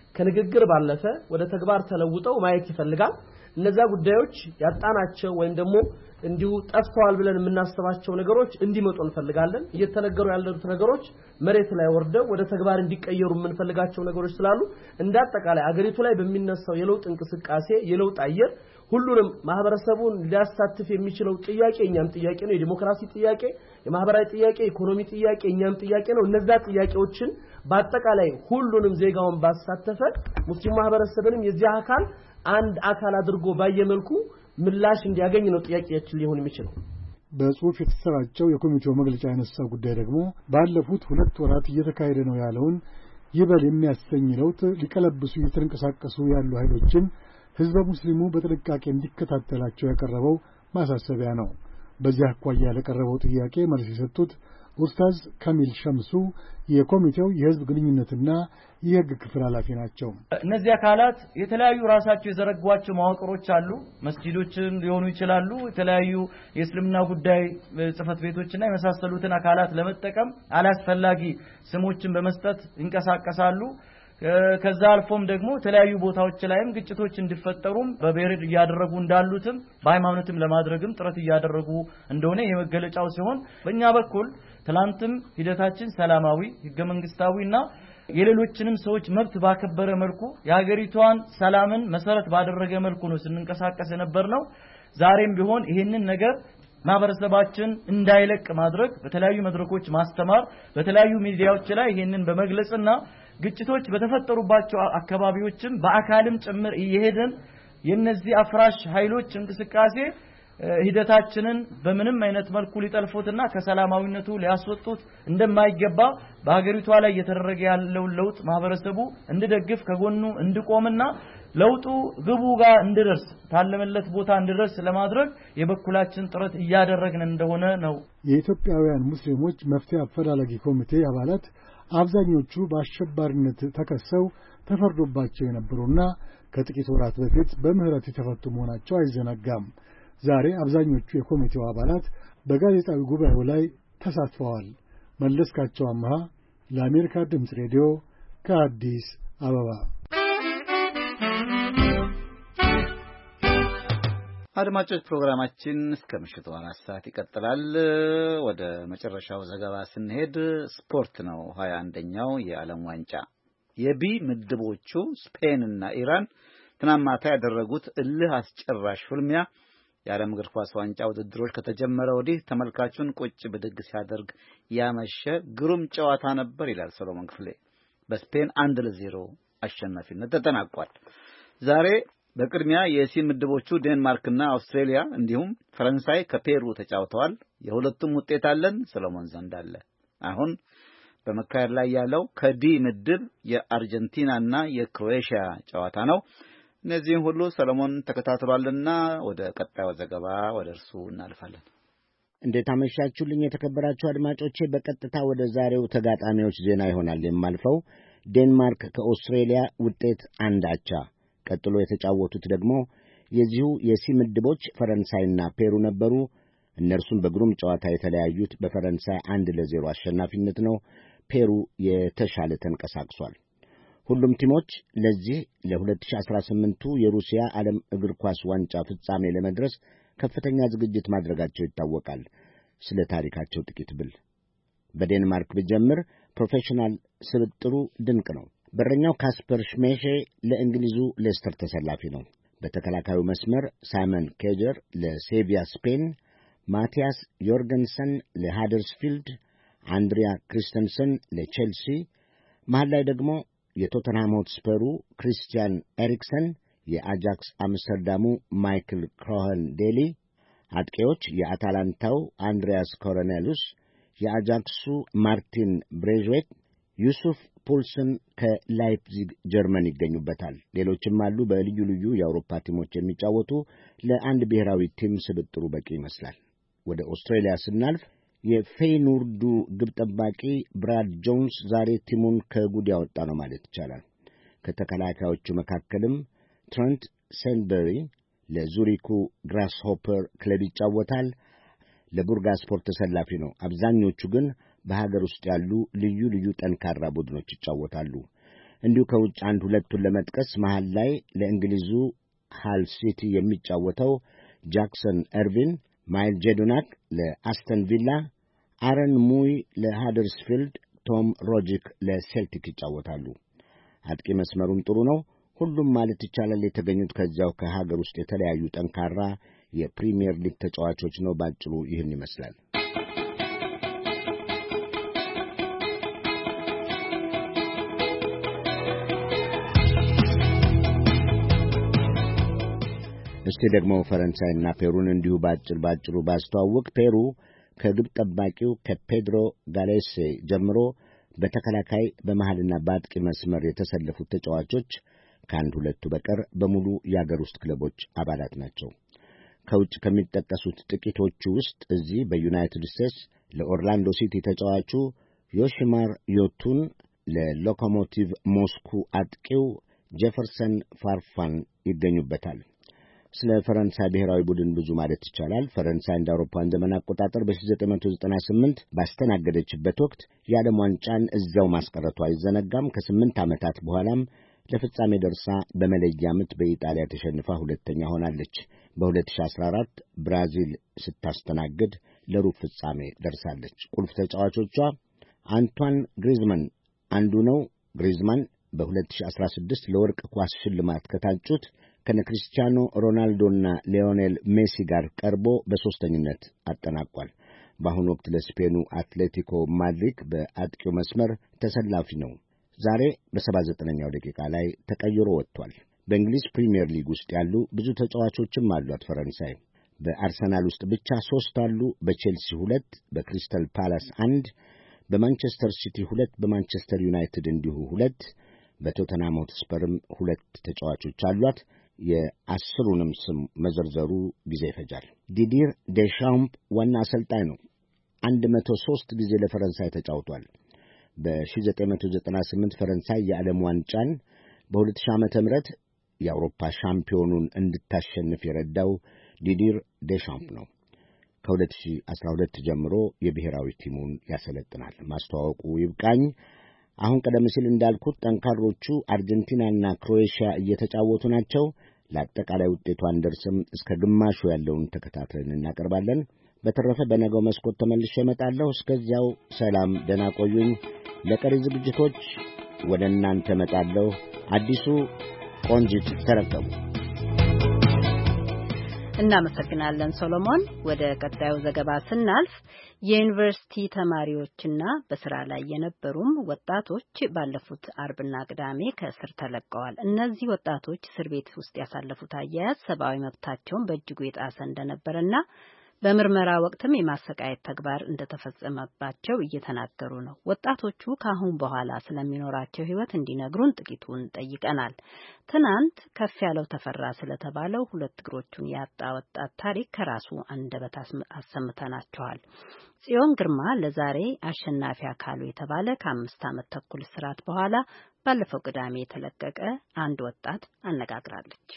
Speaker 17: ከንግግር ባለፈ ወደ ተግባር ተለውጠው ማየት ይፈልጋል። እነዛ ጉዳዮች ያጣናቸው ወይም ደግሞ እንዲሁ ጠፍተዋል ብለን የምናስባቸው ነገሮች እንዲመጡ እንፈልጋለን። እየተነገሩ ያሉት ነገሮች መሬት ላይ ወርደው ወደ ተግባር እንዲቀየሩ የምንፈልጋቸው ነገሮች ስላሉ እንደ አጠቃላይ አገሪቱ ላይ በሚነሳው የለውጥ እንቅስቃሴ የለውጥ አየር ሁሉንም ማህበረሰቡን ሊያሳትፍ የሚችለው ጥያቄ እኛም ጥያቄ ነው። የዲሞክራሲ ጥያቄ፣ የማህበራዊ ጥያቄ፣ የኢኮኖሚ ጥያቄ እኛም ጥያቄ ነው። እነዛ ጥያቄዎችን በአጠቃላይ ሁሉንም ዜጋውን ባሳተፈ ሙስሊም ማህበረሰብንም የዚህ አካል አንድ አካል አድርጎ ባየመልኩ ምላሽ እንዲያገኝ ነው ጥያቄያችን ሊሆን የሚችለው።
Speaker 11: በጽሁፍ የተሰራጨው የኮሚቴው መግለጫ ያነሳው ጉዳይ ደግሞ ባለፉት ሁለት ወራት እየተካሄደ ነው ያለውን ይበል የሚያሰኝ ለውጥ ሊቀለብሱ እየተንቀሳቀሱ ያሉ ኃይሎችን ህዝበ ሙስሊሙ በጥንቃቄ እንዲከታተላቸው ያቀረበው ማሳሰቢያ ነው። በዚህ አኳያ ለቀረበው ጥያቄ መልስ የሰጡት ኡስታዝ ካሚል ሸምሱ የኮሚቴው የህዝብ ግንኙነትና የህግ ክፍል ኃላፊ ናቸው።
Speaker 18: እነዚህ አካላት የተለያዩ ራሳቸው የዘረጓቸው መዋቅሮች አሉ። መስጊዶችን ሊሆኑ ይችላሉ። የተለያዩ የእስልምና ጉዳይ ጽፈት ቤቶችና የመሳሰሉትን አካላት ለመጠቀም አላስፈላጊ ስሞችን በመስጠት ይንቀሳቀሳሉ። ከዛ አልፎም ደግሞ የተለያዩ ቦታዎች ላይም ግጭቶች እንዲፈጠሩም በብሔር እያደረጉ እንዳሉትም በሃይማኖትም ለማድረግም ጥረት እያደረጉ እንደሆነ የመገለጫው ሲሆን በእኛ በኩል ትላንትም ሂደታችን ሰላማዊ ህገ መንግስታዊና የሌሎችንም ሰዎች መብት ባከበረ መልኩ የሀገሪቷን ሰላምን መሰረት ባደረገ መልኩ ነው ስንንቀሳቀስ የነበርነው። ዛሬም ቢሆን ይሄንን ነገር ማህበረሰባችን እንዳይለቅ ማድረግ በተለያዩ መድረኮች ማስተማር በተለያዩ ሚዲያዎች ላይ ይሄንን በመግለጽና ግጭቶች በተፈጠሩባቸው አካባቢዎችም በአካልም ጭምር እየሄደን የነዚህ አፍራሽ ኃይሎች እንቅስቃሴ ሂደታችንን በምንም አይነት መልኩ ሊጠልፉትና ከሰላማዊነቱ ሊያስወጡት እንደማይገባ በሀገሪቷ ላይ እየተደረገ ያለው ለውጥ ማህበረሰቡ እንዲደግፍ ከጎኑ እንዲቆምና ለውጡ ግቡ ጋር እንዲደርስ ታለመለት ቦታ እንዲደርስ ለማድረግ የበኩላችን ጥረት እያደረግን እንደሆነ ነው።
Speaker 11: የኢትዮጵያውያን ሙስሊሞች መፍትሄ አፈላላጊ ኮሚቴ አባላት አብዛኞቹ በአሸባሪነት ተከሰው ተፈርዶባቸው የነበሩና ከጥቂት ወራት በፊት በምህረት የተፈቱ መሆናቸው አይዘነጋም። ዛሬ አብዛኞቹ የኮሚቴው አባላት በጋዜጣዊ ጉባኤው ላይ ተሳትፈዋል። መለስካቸው አምሃ ለአሜሪካ ድምፅ ሬዲዮ ከአዲስ አበባ።
Speaker 1: አድማጮች ፕሮግራማችን እስከ ምሽቱ አራት ሰዓት ይቀጥላል። ወደ መጨረሻው ዘገባ ስንሄድ ስፖርት ነው። ሀያ አንደኛው የዓለም ዋንጫ የቢ ምድቦቹ ስፔን እና ኢራን ትናንት ማታ ያደረጉት እልህ አስጨራሽ ፍልሚያ የዓለም እግር ኳስ ዋንጫ ውድድሮች ከተጀመረ ወዲህ ተመልካቹን ቁጭ ብድግ ሲያደርግ ያመሸ ግሩም ጨዋታ ነበር ይላል ሰሎሞን ክፍሌ። በስፔን አንድ ለዜሮ አሸናፊነት ተጠናቋል። ዛሬ በቅድሚያ የሲ ምድቦቹ ዴንማርክና አውስትራሊያ እንዲሁም ፈረንሳይ ከፔሩ ተጫውተዋል። የሁለቱም ውጤት አለን ሰሎሞን ዘንድ አለ። አሁን በመካሄድ ላይ ያለው ከዲ ምድብ የአርጀንቲናና የክሮኤሺያ ጨዋታ ነው። እነዚህን ሁሉ ሰሎሞን ተከታትሏልና ወደ ቀጣዩ ዘገባ ወደ እርሱ እናልፋለን።
Speaker 5: እንዴት አመሻችሁልኝ የተከበራችሁ አድማጮቼ። በቀጥታ ወደ ዛሬው ተጋጣሚዎች ዜና ይሆናል የማልፈው። ዴንማርክ ከአውስትራሊያ ውጤት አንድ አቻ። ቀጥሎ የተጫወቱት ደግሞ የዚሁ የሲ ምድቦች ፈረንሳይና ፔሩ ነበሩ። እነርሱም በግሩም ጨዋታ የተለያዩት በፈረንሳይ አንድ ለዜሮ አሸናፊነት ነው። ፔሩ የተሻለ ተንቀሳቅሷል። ሁሉም ቲሞች ለዚህ ለ2018ቱ የሩሲያ ዓለም እግር ኳስ ዋንጫ ፍጻሜ ለመድረስ ከፍተኛ ዝግጅት ማድረጋቸው ይታወቃል። ስለ ታሪካቸው ጥቂት ብል በዴንማርክ ብጀምር ፕሮፌሽናል ስብጥሩ ድንቅ ነው። በረኛው ካስፐር ሽሜሼ ለእንግሊዙ ሌስተር ተሰላፊ ነው። በተከላካዩ መስመር ሳይመን ኬጀር ለሴቪያ ስፔን፣ ማቲያስ ዮርገንሰን ለሃደርስፊልድ፣ አንድሪያ ክሪስተንሰን ለቼልሲ፣ መሃል ላይ ደግሞ የቶተንሃም ሆትስፐሩ ክሪስቲያን ኤሪክሰን፣ የአጃክስ አምስተርዳሙ ማይክል ክሮኸን ዴሊ፣ አጥቂዎች የአታላንታው አንድሪያስ ኮሮኔሉስ፣ የአጃክሱ ማርቲን ብሬዥዌት፣ ዩሱፍ ፑልስን ከላይፕዚግ ጀርመን ይገኙበታል። ሌሎችም አሉ። በልዩ ልዩ የአውሮፓ ቲሞች የሚጫወቱ ለአንድ ብሔራዊ ቲም ስብጥሩ በቂ ይመስላል። ወደ ኦስትሬሊያ ስናልፍ የፌይኑርዱ ግብ ጠባቂ ብራድ ጆንስ ዛሬ ቲሙን ከጉድ ያወጣ ነው ማለት ይቻላል። ከተከላካዮቹ መካከልም ትሬንት ሴንበሪ ለዙሪኩ ግራስሆፐር ክለብ ይጫወታል። ለቡርጋስፖርት ተሰላፊ ነው። አብዛኞቹ ግን በሀገር ውስጥ ያሉ ልዩ ልዩ ጠንካራ ቡድኖች ይጫወታሉ። እንዲሁ ከውጭ አንድ ሁለቱን ለመጥቀስ መሃል ላይ ለእንግሊዙ ሃል ሲቲ የሚጫወተው ጃክሰን ኤርቪን፣ ማይል ጄዱናክ ለአስተን ቪላ፣ አረን ሙይ ለሃደርስፊልድ፣ ቶም ሮጂክ ለሴልቲክ ይጫወታሉ። አጥቂ መስመሩም ጥሩ ነው። ሁሉም ማለት ይቻላል የተገኙት ከዚያው ከሀገር ውስጥ የተለያዩ ጠንካራ የፕሪሚየር ሊግ ተጫዋቾች ነው። ባጭሩ ይህን ይመስላል። እስቲ ደግሞ ፈረንሳይና ፔሩን እንዲሁ ባጭር ባጭሩ ባስተዋውቅ። ፔሩ ከግብ ጠባቂው ከፔድሮ ጋሌሴ ጀምሮ በተከላካይ በመሃልና በአጥቂ መስመር የተሰለፉት ተጫዋቾች ከአንድ ሁለቱ በቀር በሙሉ የአገር ውስጥ ክለቦች አባላት ናቸው። ከውጭ ከሚጠቀሱት ጥቂቶቹ ውስጥ እዚህ በዩናይትድ ስቴትስ ለኦርላንዶ ሲቲ ተጫዋቹ ዮሽማር ዮቱን፣ ለሎኮሞቲቭ ሞስኩ አጥቂው ጄፈርሰን ፋርፋን ይገኙበታል። ስለ ፈረንሳይ ብሔራዊ ቡድን ብዙ ማለት ይቻላል። ፈረንሳይ እንደ አውሮፓውያን ዘመን አቆጣጠር በ1998 ባስተናገደችበት ወቅት የዓለም ዋንጫን እዚያው ማስቀረቷ አይዘነጋም። ከስምንት ዓመታት በኋላም ለፍጻሜ ደርሳ በመለያ ምት በኢጣሊያ ተሸንፋ ሁለተኛ ሆናለች። በ2014 ብራዚል ስታስተናግድ ለሩብ ፍጻሜ ደርሳለች። ቁልፍ ተጫዋቾቿ አንቷን ግሪዝማን አንዱ ነው። ግሪዝማን በ2016 ለወርቅ ኳስ ሽልማት ከታጩት ከነክሪስቲያኖ ሮናልዶና ሊዮኔል ሜሲ ጋር ቀርቦ በሦስተኝነት አጠናቋል። በአሁኑ ወቅት ለስፔኑ አትሌቲኮ ማድሪድ በአጥቂው መስመር ተሰላፊ ነው። ዛሬ በሰባ ዘጠነኛው ደቂቃ ላይ ተቀይሮ ወጥቷል። በእንግሊዝ ፕሪሚየር ሊግ ውስጥ ያሉ ብዙ ተጫዋቾችም አሏት ፈረንሳይ። በአርሰናል ውስጥ ብቻ ሦስት አሉ። በቼልሲ ሁለት፣ በክሪስታል ፓላስ አንድ፣ በማንቸስተር ሲቲ ሁለት፣ በማንቸስተር ዩናይትድ እንዲሁ ሁለት፣ በቶተንሃም ሆትስፐርም ሁለት ተጫዋቾች አሏት። የአስሩንም ስም መዘርዘሩ ጊዜ ይፈጃል። ዲዲር ዴሻምፕ ዋና አሰልጣኝ ነው። አንድ መቶ ሦስት ጊዜ ለፈረንሳይ ተጫውቷል። በ1998 ፈረንሳይ የዓለም ዋንጫን በሁለት ሺህ ዓመተ ምህረት የአውሮፓ ሻምፒዮኑን እንድታሸንፍ የረዳው ዲዲር ዴሻምፕ ነው። ከ2012 ጀምሮ የብሔራዊ ቲሙን ያሰለጥናል። ማስተዋወቁ ይብቃኝ። አሁን ቀደም ሲል እንዳልኩት ጠንካሮቹ አርጀንቲናና ክሮኤሽያ እየተጫወቱ ናቸው። ለአጠቃላይ ውጤቱ አንደርስም። እስከ ግማሹ ያለውን ተከታትለን እናቀርባለን። በተረፈ በነገው መስኮት ተመልሼ እመጣለሁ። እስከዚያው ሰላም፣ ደህና ቆዩኝ። ለቀሪ ዝግጅቶች ወደ እናንተ እመጣለሁ። አዲሱ ቆንጂት ተረከቡ።
Speaker 2: እናመሰግናለን ሶሎሞን። ወደ ቀጣዩ ዘገባ ስናልፍ የዩኒቨርሲቲ ተማሪዎችና በስራ ላይ የነበሩም ወጣቶች ባለፉት አርብና ቅዳሜ ከእስር ተለቀዋል። እነዚህ ወጣቶች እስር ቤት ውስጥ ያሳለፉት አያያዝ ሰብአዊ መብታቸውን በእጅጉ የጣሰ እንደነበረና በምርመራ ወቅትም የማሰቃየት ተግባር እንደተፈጸመባቸው እየተናገሩ ነው። ወጣቶቹ ከአሁን በኋላ ስለሚኖራቸው ሕይወት እንዲነግሩን ጥቂቱን ጠይቀናል። ትናንት ከፍ ያለው ተፈራ ስለተባለው ሁለት እግሮቹን ያጣ ወጣት ታሪክ ከራሱ አንደበት አሰምተናቸዋል። ጽዮን ግርማ ለዛሬ አሸናፊ አካሉ የተባለ ከአምስት ዓመት ተኩል እስራት በኋላ ባለፈው ቅዳሜ የተለቀቀ አንድ ወጣት አነጋግራለች።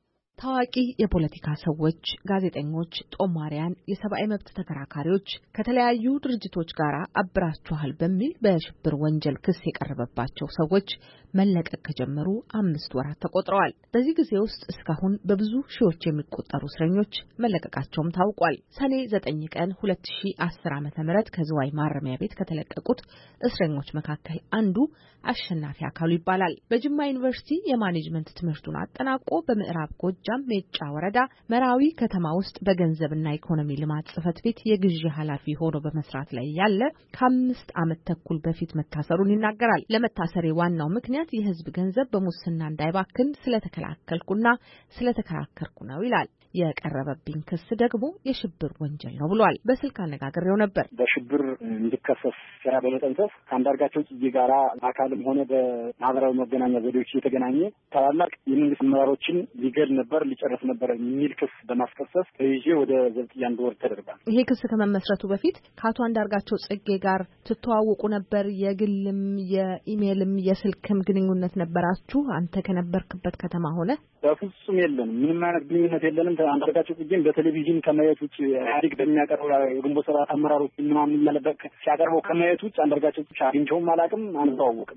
Speaker 19: ታዋቂ የፖለቲካ ሰዎች፣ ጋዜጠኞች፣ ጦማሪያን፣ የሰብአዊ መብት ተከራካሪዎች ከተለያዩ ድርጅቶች ጋር አብራችኋል በሚል በሽብር ወንጀል ክስ የቀረበባቸው ሰዎች መለቀቅ ከጀመሩ አምስት ወራት ተቆጥረዋል። በዚህ ጊዜ ውስጥ እስካሁን በብዙ ሺዎች የሚቆጠሩ እስረኞች መለቀቃቸውም ታውቋል። ሰኔ ዘጠኝ ቀን ሁለት ሺህ አስር ዓመተ ምህረት ከዝዋይ ማረሚያ ቤት ከተለቀቁት እስረኞች መካከል አንዱ አሸናፊ አካሉ ይባላል። በጅማ ዩኒቨርሲቲ የማኔጅመንት ትምህርቱን አጠናቆ በምዕራብ ጎጃም ሜጫ ወረዳ መራዊ ከተማ ውስጥ በገንዘብና ኢኮኖሚ ልማት ጽሕፈት ቤት የግዢ ኃላፊ ሆኖ በመስራት ላይ ያለ ከአምስት ዓመት ተኩል በፊት መታሰሩን ይናገራል። ለመታሰሬ ዋናው ምክንያት የሕዝብ ገንዘብ በሙስና እንዳይባክን ስለተከላከልኩና ስለተከራከርኩ ነው ይላል። የቀረበብኝ ክስ ደግሞ የሽብር ወንጀል ነው ብሏል። በስልክ አነጋግሬው ነበር።
Speaker 20: በሽብር እንዲከሰስ ስራ በመጠንሰስ ከአንዳርጋቸው ጽጌ ጋራ አካልም ሆነ በማህበራዊ መገናኛ ዘዴዎች እየተገናኘ ታላላቅ የመንግስት አመራሮችን ሊገል ነበር፣ ሊጨርስ ነበር የሚል ክስ በማስከሰስ ተይዤ ወደ ዘብጥያ እንድወርድ ተደርጓል።
Speaker 19: ይሄ ክስ ከመመስረቱ በፊት ከአቶ አንዳርጋቸው ጽጌ ጋር ትተዋወቁ ነበር? የግልም የኢሜይልም የስልክም ግንኙነት ነበራችሁ? አንተ ከነበርክበት ከተማ ሆነ?
Speaker 20: በፍጹም የለንም። ምንም አይነት ግንኙነት የለንም። አንዳርጋቸው ጽጌን በቴሌቪዥን ከማየት ውጭ ኢህአዴግ በሚያቀርበው የግንቦት ሰባት አመራሮች ምናምን መለበቅ ሲያቀርበው ከማየት ውጭ አንዳርጋቸው ጽጌ አግኝቼውም አላውቅም፣ አንተዋወቅም።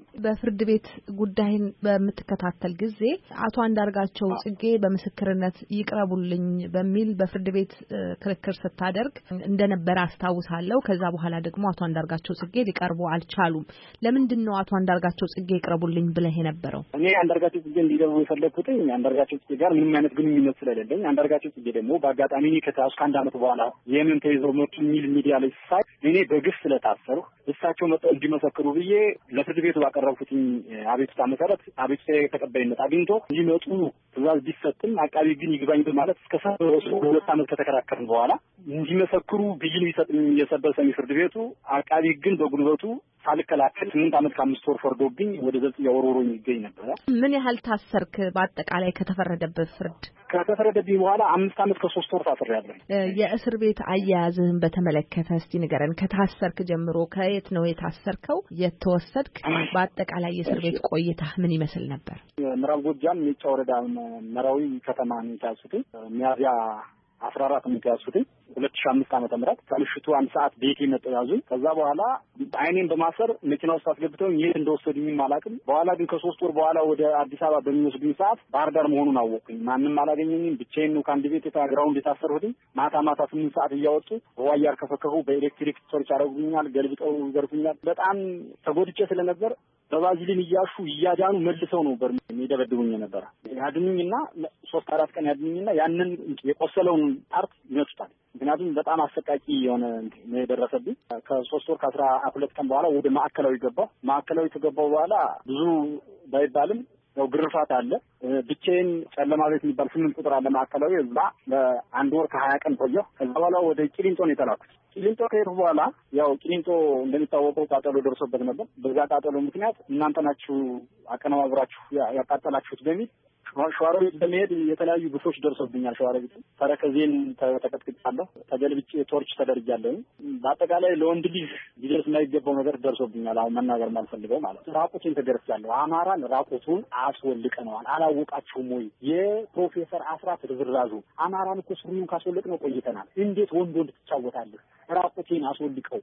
Speaker 20: ነው።
Speaker 19: በፍርድ ቤት ጉዳይን በምትከታተል ጊዜ አቶ አንዳርጋቸው ጽጌ በምስክርነት ይቅረቡልኝ በሚል በፍርድ ቤት ክርክር ስታደርግ እንደነበረ አስታውሳለሁ። ከዛ በኋላ ደግሞ አቶ አንዳርጋቸው ጽጌ ሊቀርቡ አልቻሉም። ለምንድን ነው አቶ አንዳርጋቸው ጽጌ ይቅረቡልኝ ብለህ የነበረው?
Speaker 20: እኔ አንዳርጋቸው ጽጌ እንዲገቡ የፈለኩት አንዳርጋቸው ጽጌ ጋር ምንም አይነት ግንኙነት ስለሌለኝ፣ አንዳርጋቸው ጽጌ ደግሞ በአጋጣሚ እኔ ከታስኩ ከአንድ ዓመት በኋላ የምን ተይዘው መጡ የሚል ሚዲያ ላይ ሳይ እኔ በግፍ ስለታሰሩ እሳቸው መጥተው እንዲመሰክሩ ብዬ ለፍርድ ቤቱ ባቀረብኩት አቤቱታ መሰረት አቤቱታ ተቀባይነት አግኝቶ እንዲመጡ ትዕዛዝ ቢሰጥም አቃቢ ግን ይግባኝ በማለት እስከ ሰበሱ ሁለት ዓመት ከተከራከርን በኋላ እንዲመሰክሩ ብይን ቢሰጥም የሰበር ሰሚ ፍርድ ቤቱ አቃቢ ግን በጉልበቱ ሳልከላከል ስምንት ዓመት ከአምስት ወር ፈርዶብኝ ወደ ዘብጥ ያወሮሮኝ ይገኝ ነበር።
Speaker 19: ምን ያህል ታሰርክ? በአጠቃላይ ከተፈረደበት ፍርድ
Speaker 20: ከተፈረደብኝ በኋላ አምስት ዓመት ከሶስት ወር ታስሬያለሁ።
Speaker 19: የእስር ቤት አያያዝህን በተመለከተ እስቲ ንገረን። ከታሰርክ ጀምሮ ከየት ነው የታሰርከው? የተወሰድክ? በአጠቃላይ የእስር ቤት ቆይታህ ምን ይመስል ነበር?
Speaker 20: ምዕራብ ጎጃም ሜጫ ወረዳ መራዊ ከተማ ነው የታሰሩት። ሚያዝያ አስራ አራት ነው የታሰሩት ሁለት ሺህ አምስት ዓመተ ምህረት ከምሽቱ አንድ ሰዓት ቤቴ መጥተው ያዙኝ። ከዛ በኋላ አይኔን በማሰር መኪና ውስጥ አስገብተው የት እንደወሰዱኝ አላውቅም። በኋላ ግን ከሶስት ወር በኋላ ወደ አዲስ አበባ በሚወስዱኝ ሰዓት ባህር ዳር መሆኑን አወቅኩኝ። ማንንም አላገኘኝም። ብቻዬን ነው ከአንድ ቤት ግራውንድ የታሰርሁት። ማታ ማታ ስምንት ሰዓት እያወጡ በዋያር ከፈከፉ በኤሌክትሪክ ቶርች ያደርጉኛል፣ ገልብጠው ይዘርፉኛል። በጣም ተጎድቼ ስለነበር በባዚሊን እያሹ እያዳኑ መልሰው ነው በር የሚደበድቡኝ ነበር። ያድኑኝና ሶስት አራት ቀን ያድኑኝና ያንን የቆሰለውን ፓርት ይነሱታል። ምክንያቱም በጣም አሰቃቂ የሆነ ነው የደረሰብኝ። ከሶስት ወር ከአስራ ሁለት ቀን በኋላ ወደ ማዕከላዊ ገባሁ። ማዕከላዊ ከገባሁ በኋላ ብዙ ባይባልም ያው ግርፋት አለ። ብቻዬን ጨለማ ቤት የሚባል ስምንት ቁጥር አለ ማዕከላዊ። እዛ ለአንድ ወር ከሀያ ቀን ቆየሁ። ከዛ በኋላ ወደ ቂሊንጦ ነው የተላኩት። ቂሊንጦ ከሄድኩ በኋላ ያው ቂሊንጦ እንደሚታወቀው ቃጠሎ ደርሶበት ነበር። በዛ ቃጠሎ ምክንያት እናንተ ናችሁ አቀነባብራችሁ ያቃጠላችሁት በሚል ሸዋሮቢት በመሄድ የተለያዩ ግፎች ደርሶብኛል። ሸዋሮቢት ተረከዜን ተቀጥቅጫለሁ፣ ተገልብጬ ቶርች ተደርጃለሁ። በአጠቃላይ ለወንድ ልጅ ሊደርስ የማይገባው ነገር ደርሶብኛል። አሁን መናገር ማልፈልገው ማለት ነው። ራቁቴን ተደርቻለሁ። አማራን ራቁቱን አስወልቀነዋል። አላወቃችሁም ወይ? የፕሮፌሰር አስራት ርዝራዙ አማራን እኮ ሱሪውን ካስወልቅነው ቆይተናል። እንዴት ወንድ ወንድ ትጫወታለህ? ራቁቴን አስወልቀው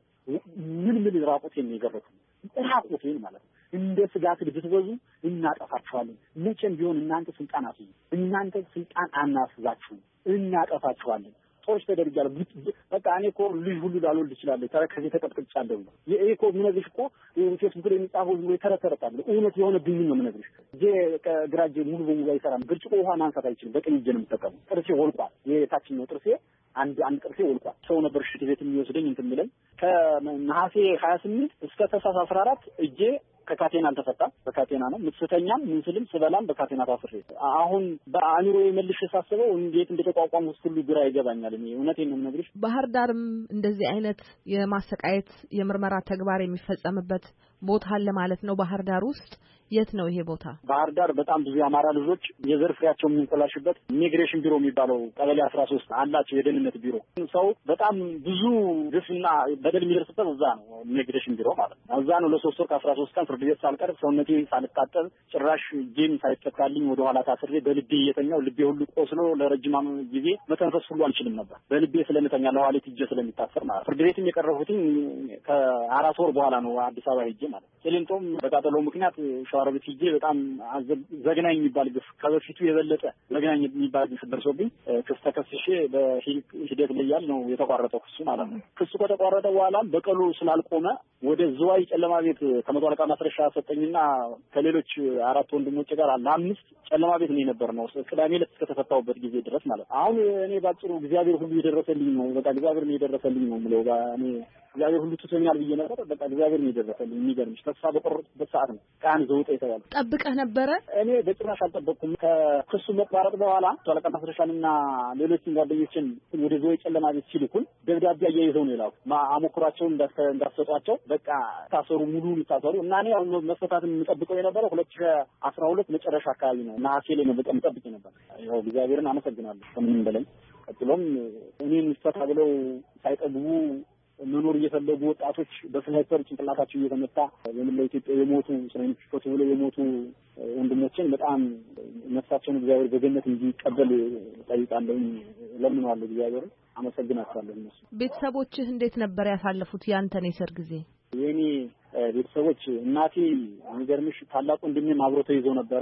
Speaker 20: ምን ምን ራቁቴን ነው የገረፉት? ራቁቴን ማለት ነው። እንደ ስጋት ብትበዙ እናጠፋችኋለን። መቼም ቢሆን እናንተ ስልጣን አትይዙ። እናንተ ስልጣን አናስዛችሁ፣ እናጠፋችኋለን። ጦርሽ ተደርጃለሁ። በቃ እኔ እኮ ልጅ ሁሉ ላልወልድ እችላለሁ። ተረከዜ ተቀጥቅጫለሁ። ይሄ እኮ ምንነግርሽ እኮ ፌስቡክ ላይ የሚጻፈው ዝም ብሎ ተረተረታል። እውነት የሆነ ብኝ ነው የምነግርሽ። እጄ ከግራጄ ሙሉ በሙሉ አይሰራም። ብርጭቆ ውሃ ማንሳት አይችልም። በቀኝ እጄ ነው የምጠቀመው። ጥርሴ ወልቋል። የታችኛው ጥርሴ አንድ አንድ ጥርሴ ወልቋል። ሰው ነበር ሽት ቤት የሚወስደኝ እንትን የሚለኝ ከነሐሴ ሀያ ስምንት እስከ ታህሳስ አስራ አራት እጄ ከካቴና አልተፈታም። በካቴና ነው ምትስተኛም ምንስልም ስበላም በካቴና ታስሬ። አሁን በአእምሮ የመልሽ ሳስበው እንዴት እንደተቋቋሙት ሁሉ ግራ ይገባኛል። እኔ እውነቴን ነው የምነግርሽ።
Speaker 19: ባህር ዳርም እንደዚህ አይነት የማሰቃየት የምርመራ ተግባር የሚፈጸምበት ቦታ አለ ማለት ነው። ባህር ዳር ውስጥ የት ነው ይሄ ቦታ?
Speaker 20: ባህር ዳር በጣም ብዙ የአማራ ልጆች የዘር ፍሬያቸው የሚንቆላሽበት ኢሚግሬሽን ቢሮ የሚባለው ቀበሌ አስራ ሶስት አላቸው። የደህንነት ቢሮ ሰው በጣም ብዙ ግፍና በደል የሚደርስበት እዛ ነው። ኢሚግሬሽን ቢሮ ማለት ነው። እዛ ነው ለሶስት ወር ከአስራ ሶስት ቀን ፍርድ ቤት ሳልቀርብ ሰውነቴ ሳልታጠብ ጭራሽ ጄም ሳይፈታልኝ ወደ ኋላ ታስሬ በልቤ እየተኛው ልቤ ሁሉ ቆስሎ ለረጅም ጊዜ መተንፈስ ሁሉ አልችልም ነበር። በልቤ ስለምተኛ ለኋሊት እጄ ስለሚታሰር ማለት ፍርድ ቤትም የቀረብኩትኝ ከአራት ወር በኋላ ነው አዲስ አበባ ሄጄ ማለት ነው። ቂሊንጦም በቃጠሎ ምክንያት ሸዋሮቢት ሄጄ በጣም ዘግናኝ የሚባል ግፍ ከበፊቱ የበለጠ ዘግናኝ የሚባል ግፍ ደርሶብኝ ክስ ተከስሼ በሂደት ላይ ያል ነው የተቋረጠው ክሱ ማለት ነው። ክሱ ከተቋረጠ በኋላም በቀሉ ስላልቆመ ወደ ዝዋይ ጨለማ ቤት ከመቶ አለቃ ማስረሻ ሰጠኝና ከሌሎች አራት ወንድሞች ጋር ለአምስት ጨለማ ቤት ነው የነበር ነው ቅዳሜ ዕለት እስከተፈታሁበት ጊዜ ድረስ ማለት ነው። አሁን እኔ ባጭሩ እግዚአብሔር ሁሉ የደረሰልኝ ነው። በቃ እግዚአብሔር ነው የደረሰልኝ ነው የምለው። እኔ እግዚአብሔር ሁሉ ትቶኛል ብዬ ነበር። በቃ እግዚአብሔር ነው የደረሰልኝ። የሚገርምሽ ተስፋ በቆረጥኩበት ሰዓት ነው ቃን ዘውጤ የተባለ።
Speaker 19: ጠብቀህ ነበረ?
Speaker 20: እኔ በጭራሽ አልጠበቅኩም። ከክሱ መቋረጥ በኋላ ተለቀ ማስረሻንና ሌሎችን ጓደኞችን ወደ ዝዋይ ጨለማ ቤት ሲልኩን ደብዳቤ አያይዘው ነው የላኩት። አሞክሯቸውን እንዳሰጧቸው በቃ ታሰሩ፣ ሙሉ ታሰሩ እና እኔ አሁን መፈታትን የምጠብቀው የነበረው ሁለት ሺህ አስራ ሁለት መጨረሻ አካባቢ ነው። ነሐሴ ላይ ነው በጣም ጠብቄ ነበር። ያው እግዚአብሔርን አመሰግናለሁ ከምንም በላይ። ቀጥሎም እኔን ይፈታ ብለው ሳይጠግቡ መኖር እየፈለጉ ወጣቶች በስናይፐር ጭንቅላታቸው እየተመታ በመላው ኢትዮጵያ የሞቱ እስረኞች ፎቶ ብለው የሞቱ ወንድሞችን በጣም ነፍሳቸውን እግዚአብሔር በገነት እንዲቀበል ጠይቃለሁ፣ ለምነዋለሁ። እግዚአብሔር አመሰግናቸዋለሁ። እነሱ
Speaker 19: ቤተሰቦችህ እንዴት ነበር ያሳለፉት ያንተን የሰርግ ጊዜ?
Speaker 20: የኔ ቤተሰቦች እናቴ አንገርምሽ ታላቁ ወንድሜም አብሮ ተይዞ ነበር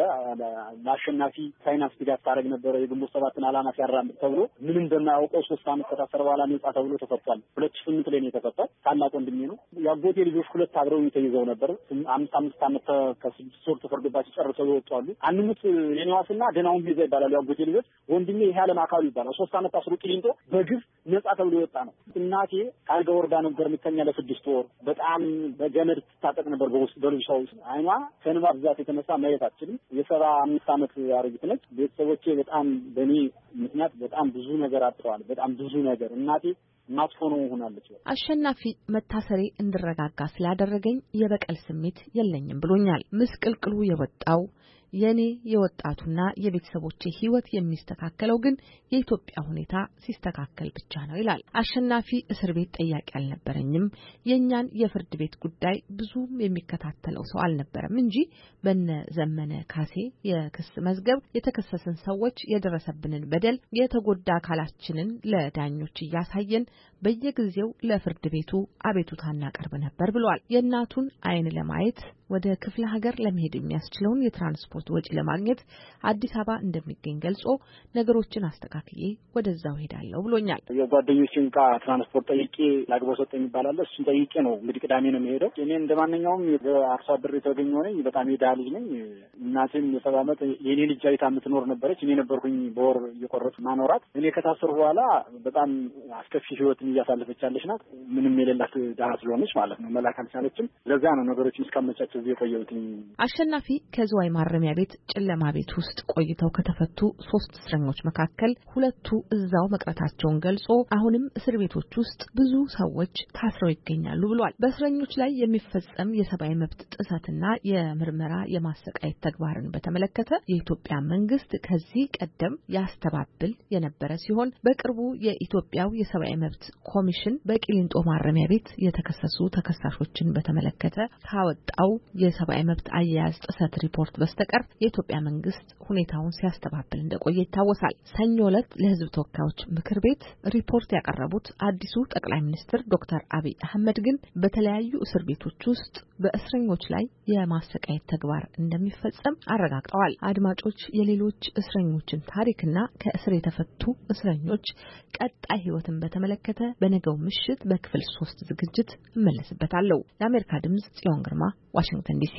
Speaker 20: ለአሸናፊ ፋይናንስ ድጋፍ ታረግ ነበር የግንቦት ሰባትን አላማ ሲያራምድ ተብሎ ምንም በማያውቀው ሶስት አመት ከታሰረ በኋላ ነጻ ተብሎ ተፈቷል። ሁለት ሺህ ስምንት ላይ ነው የተፈታው። ታላቁ ወንድሜ ነው። ያጎቴ ልጆች ሁለት አብረው ተይዘው ነበር። አምስት አምስት አመት ከስድስት ወር ተፈርዶባቸው ጨርሰው ይወጣሉ። አንሙት የኔዋስና ደናውን ቢዛ ይባላል ያጎቴ ልጆች። ወንድሜ ይሄ ዓለም አካሉ ይባላል። ሶስት አመት ታስሮ ቂሊንጦ በግፍ ነጻ ተብሎ ይወጣ ነው። እናቴ ካልጋ ወርዳ ነበር ምተኛ ለስድስት ወር በጣም በገመድ ታጠቅ ነበር በውስጥ በልብሷ ውስጥ አይኗ ከንባ ብዛት የተነሳ ማየት አትችልም። የሰባ አምስት አመት አሮጊት ነች። ቤተሰቦቼ በጣም በእኔ ምክንያት በጣም ብዙ ነገር አጥተዋል። በጣም ብዙ ነገር እናቴ ማጥፎ ነው ሆናለች።
Speaker 19: አሸናፊ መታሰሬ እንድረጋጋ ስላደረገኝ የበቀል ስሜት የለኝም ብሎኛል። ምስቅልቅሉ የወጣው የኔ የወጣቱና የቤተሰቦቼ ህይወት የሚስተካከለው ግን የኢትዮጵያ ሁኔታ ሲስተካከል ብቻ ነው ይላል። አሸናፊ እስር ቤት ጠያቂ አልነበረኝም። የኛን የፍርድ ቤት ጉዳይ ብዙም የሚከታተለው ሰው አልነበረም እንጂ በነ ዘመነ ካሴ የክስ መዝገብ የተከሰሰን ሰዎች የደረሰብንን በደል የተጎዳ አካላችንን ለዳኞች እያሳየን በየጊዜው ለፍርድ ቤቱ አቤቱታ እናቀርብ ነበር ብሏል። የእናቱን አይን ለማየት ወደ ክፍለ ሀገር ለመሄድ የሚያስችለውን የትራንስፖርት ወጪ ለማግኘት አዲስ አበባ እንደሚገኝ ገልጾ ነገሮችን አስተካክዬ ወደዛው ሄዳለሁ ብሎኛል።
Speaker 20: የጓደኞችን ቃ ትራንስፖርት ጠይቄ ላግባው ሰጠኝ ይባላል። እሱን ጠይቄ ነው እንግዲህ ቅዳሜ ነው የምሄደው። እኔ እንደማንኛውም የአርሶ አደር የተገኘው ነኝ። በጣም የድሃ ልጅ ነኝ። እናቴም የሰባ ዓመት የኔ ልጅ አይታ የምትኖር ነበረች። እኔ ነበርኩኝ በወር እየቆረጥኩ ማኖራት። እኔ ከታሰሩ በኋላ በጣም አስከፊ ህይወትን እያሳለፈች ያለች ናት። ምንም የሌላት ድሃ ስለሆነች ማለት ነው። መላክ አልቻለችም። ለዛ ነው ነገሮችን እስከመቻቸው የቆየሁትኝ።
Speaker 19: አሸናፊ ከዝዋይ ማረሚያ ቤት ጨለማ ቤት ውስጥ ቆይተው ከተፈቱ ሶስት እስረኞች መካከል ሁለቱ እዛው መቅረታቸውን ገልጾ አሁንም እስር ቤቶች ውስጥ ብዙ ሰዎች ታስረው ይገኛሉ ብሏል። በእስረኞች ላይ የሚፈጸም የሰብአዊ መብት ጥሰትና የምርመራ የማሰቃየት ተግባርን በተመለከተ የኢትዮጵያ መንግስት ከዚህ ቀደም ያስተባብል የነበረ ሲሆን በቅርቡ የኢትዮጵያው የሰብአዊ መብት ኮሚሽን በቂሊንጦ ማረሚያ ቤት የተከሰሱ ተከሳሾችን በተመለከተ ካወጣው የሰብአዊ መብት አያያዝ ጥሰት ሪፖርት በስተቀር የኢትዮጵያ መንግስት ሁኔታውን ሲያስተባብል እንደቆየ ይታወሳል። ሰኞ ዕለት ለህዝብ ተወካዮች ምክር ቤት ሪፖርት ያቀረቡት አዲሱ ጠቅላይ ሚኒስትር ዶክተር አብይ አህመድ ግን በተለያዩ እስር ቤቶች ውስጥ በእስረኞች ላይ የማሰቃየት ተግባር እንደሚፈጸም አረጋግጠዋል። አድማጮች፣ የሌሎች እስረኞችን ታሪክና ከእስር የተፈቱ እስረኞች ቀጣይ ህይወትን በተመለከተ በነገው ምሽት በክፍል ሶስት ዝግጅት እመለስበታለሁ። ለአሜሪካ ድምጽ ጽዮን ግርማ ዋሽንግተን ዲሲ።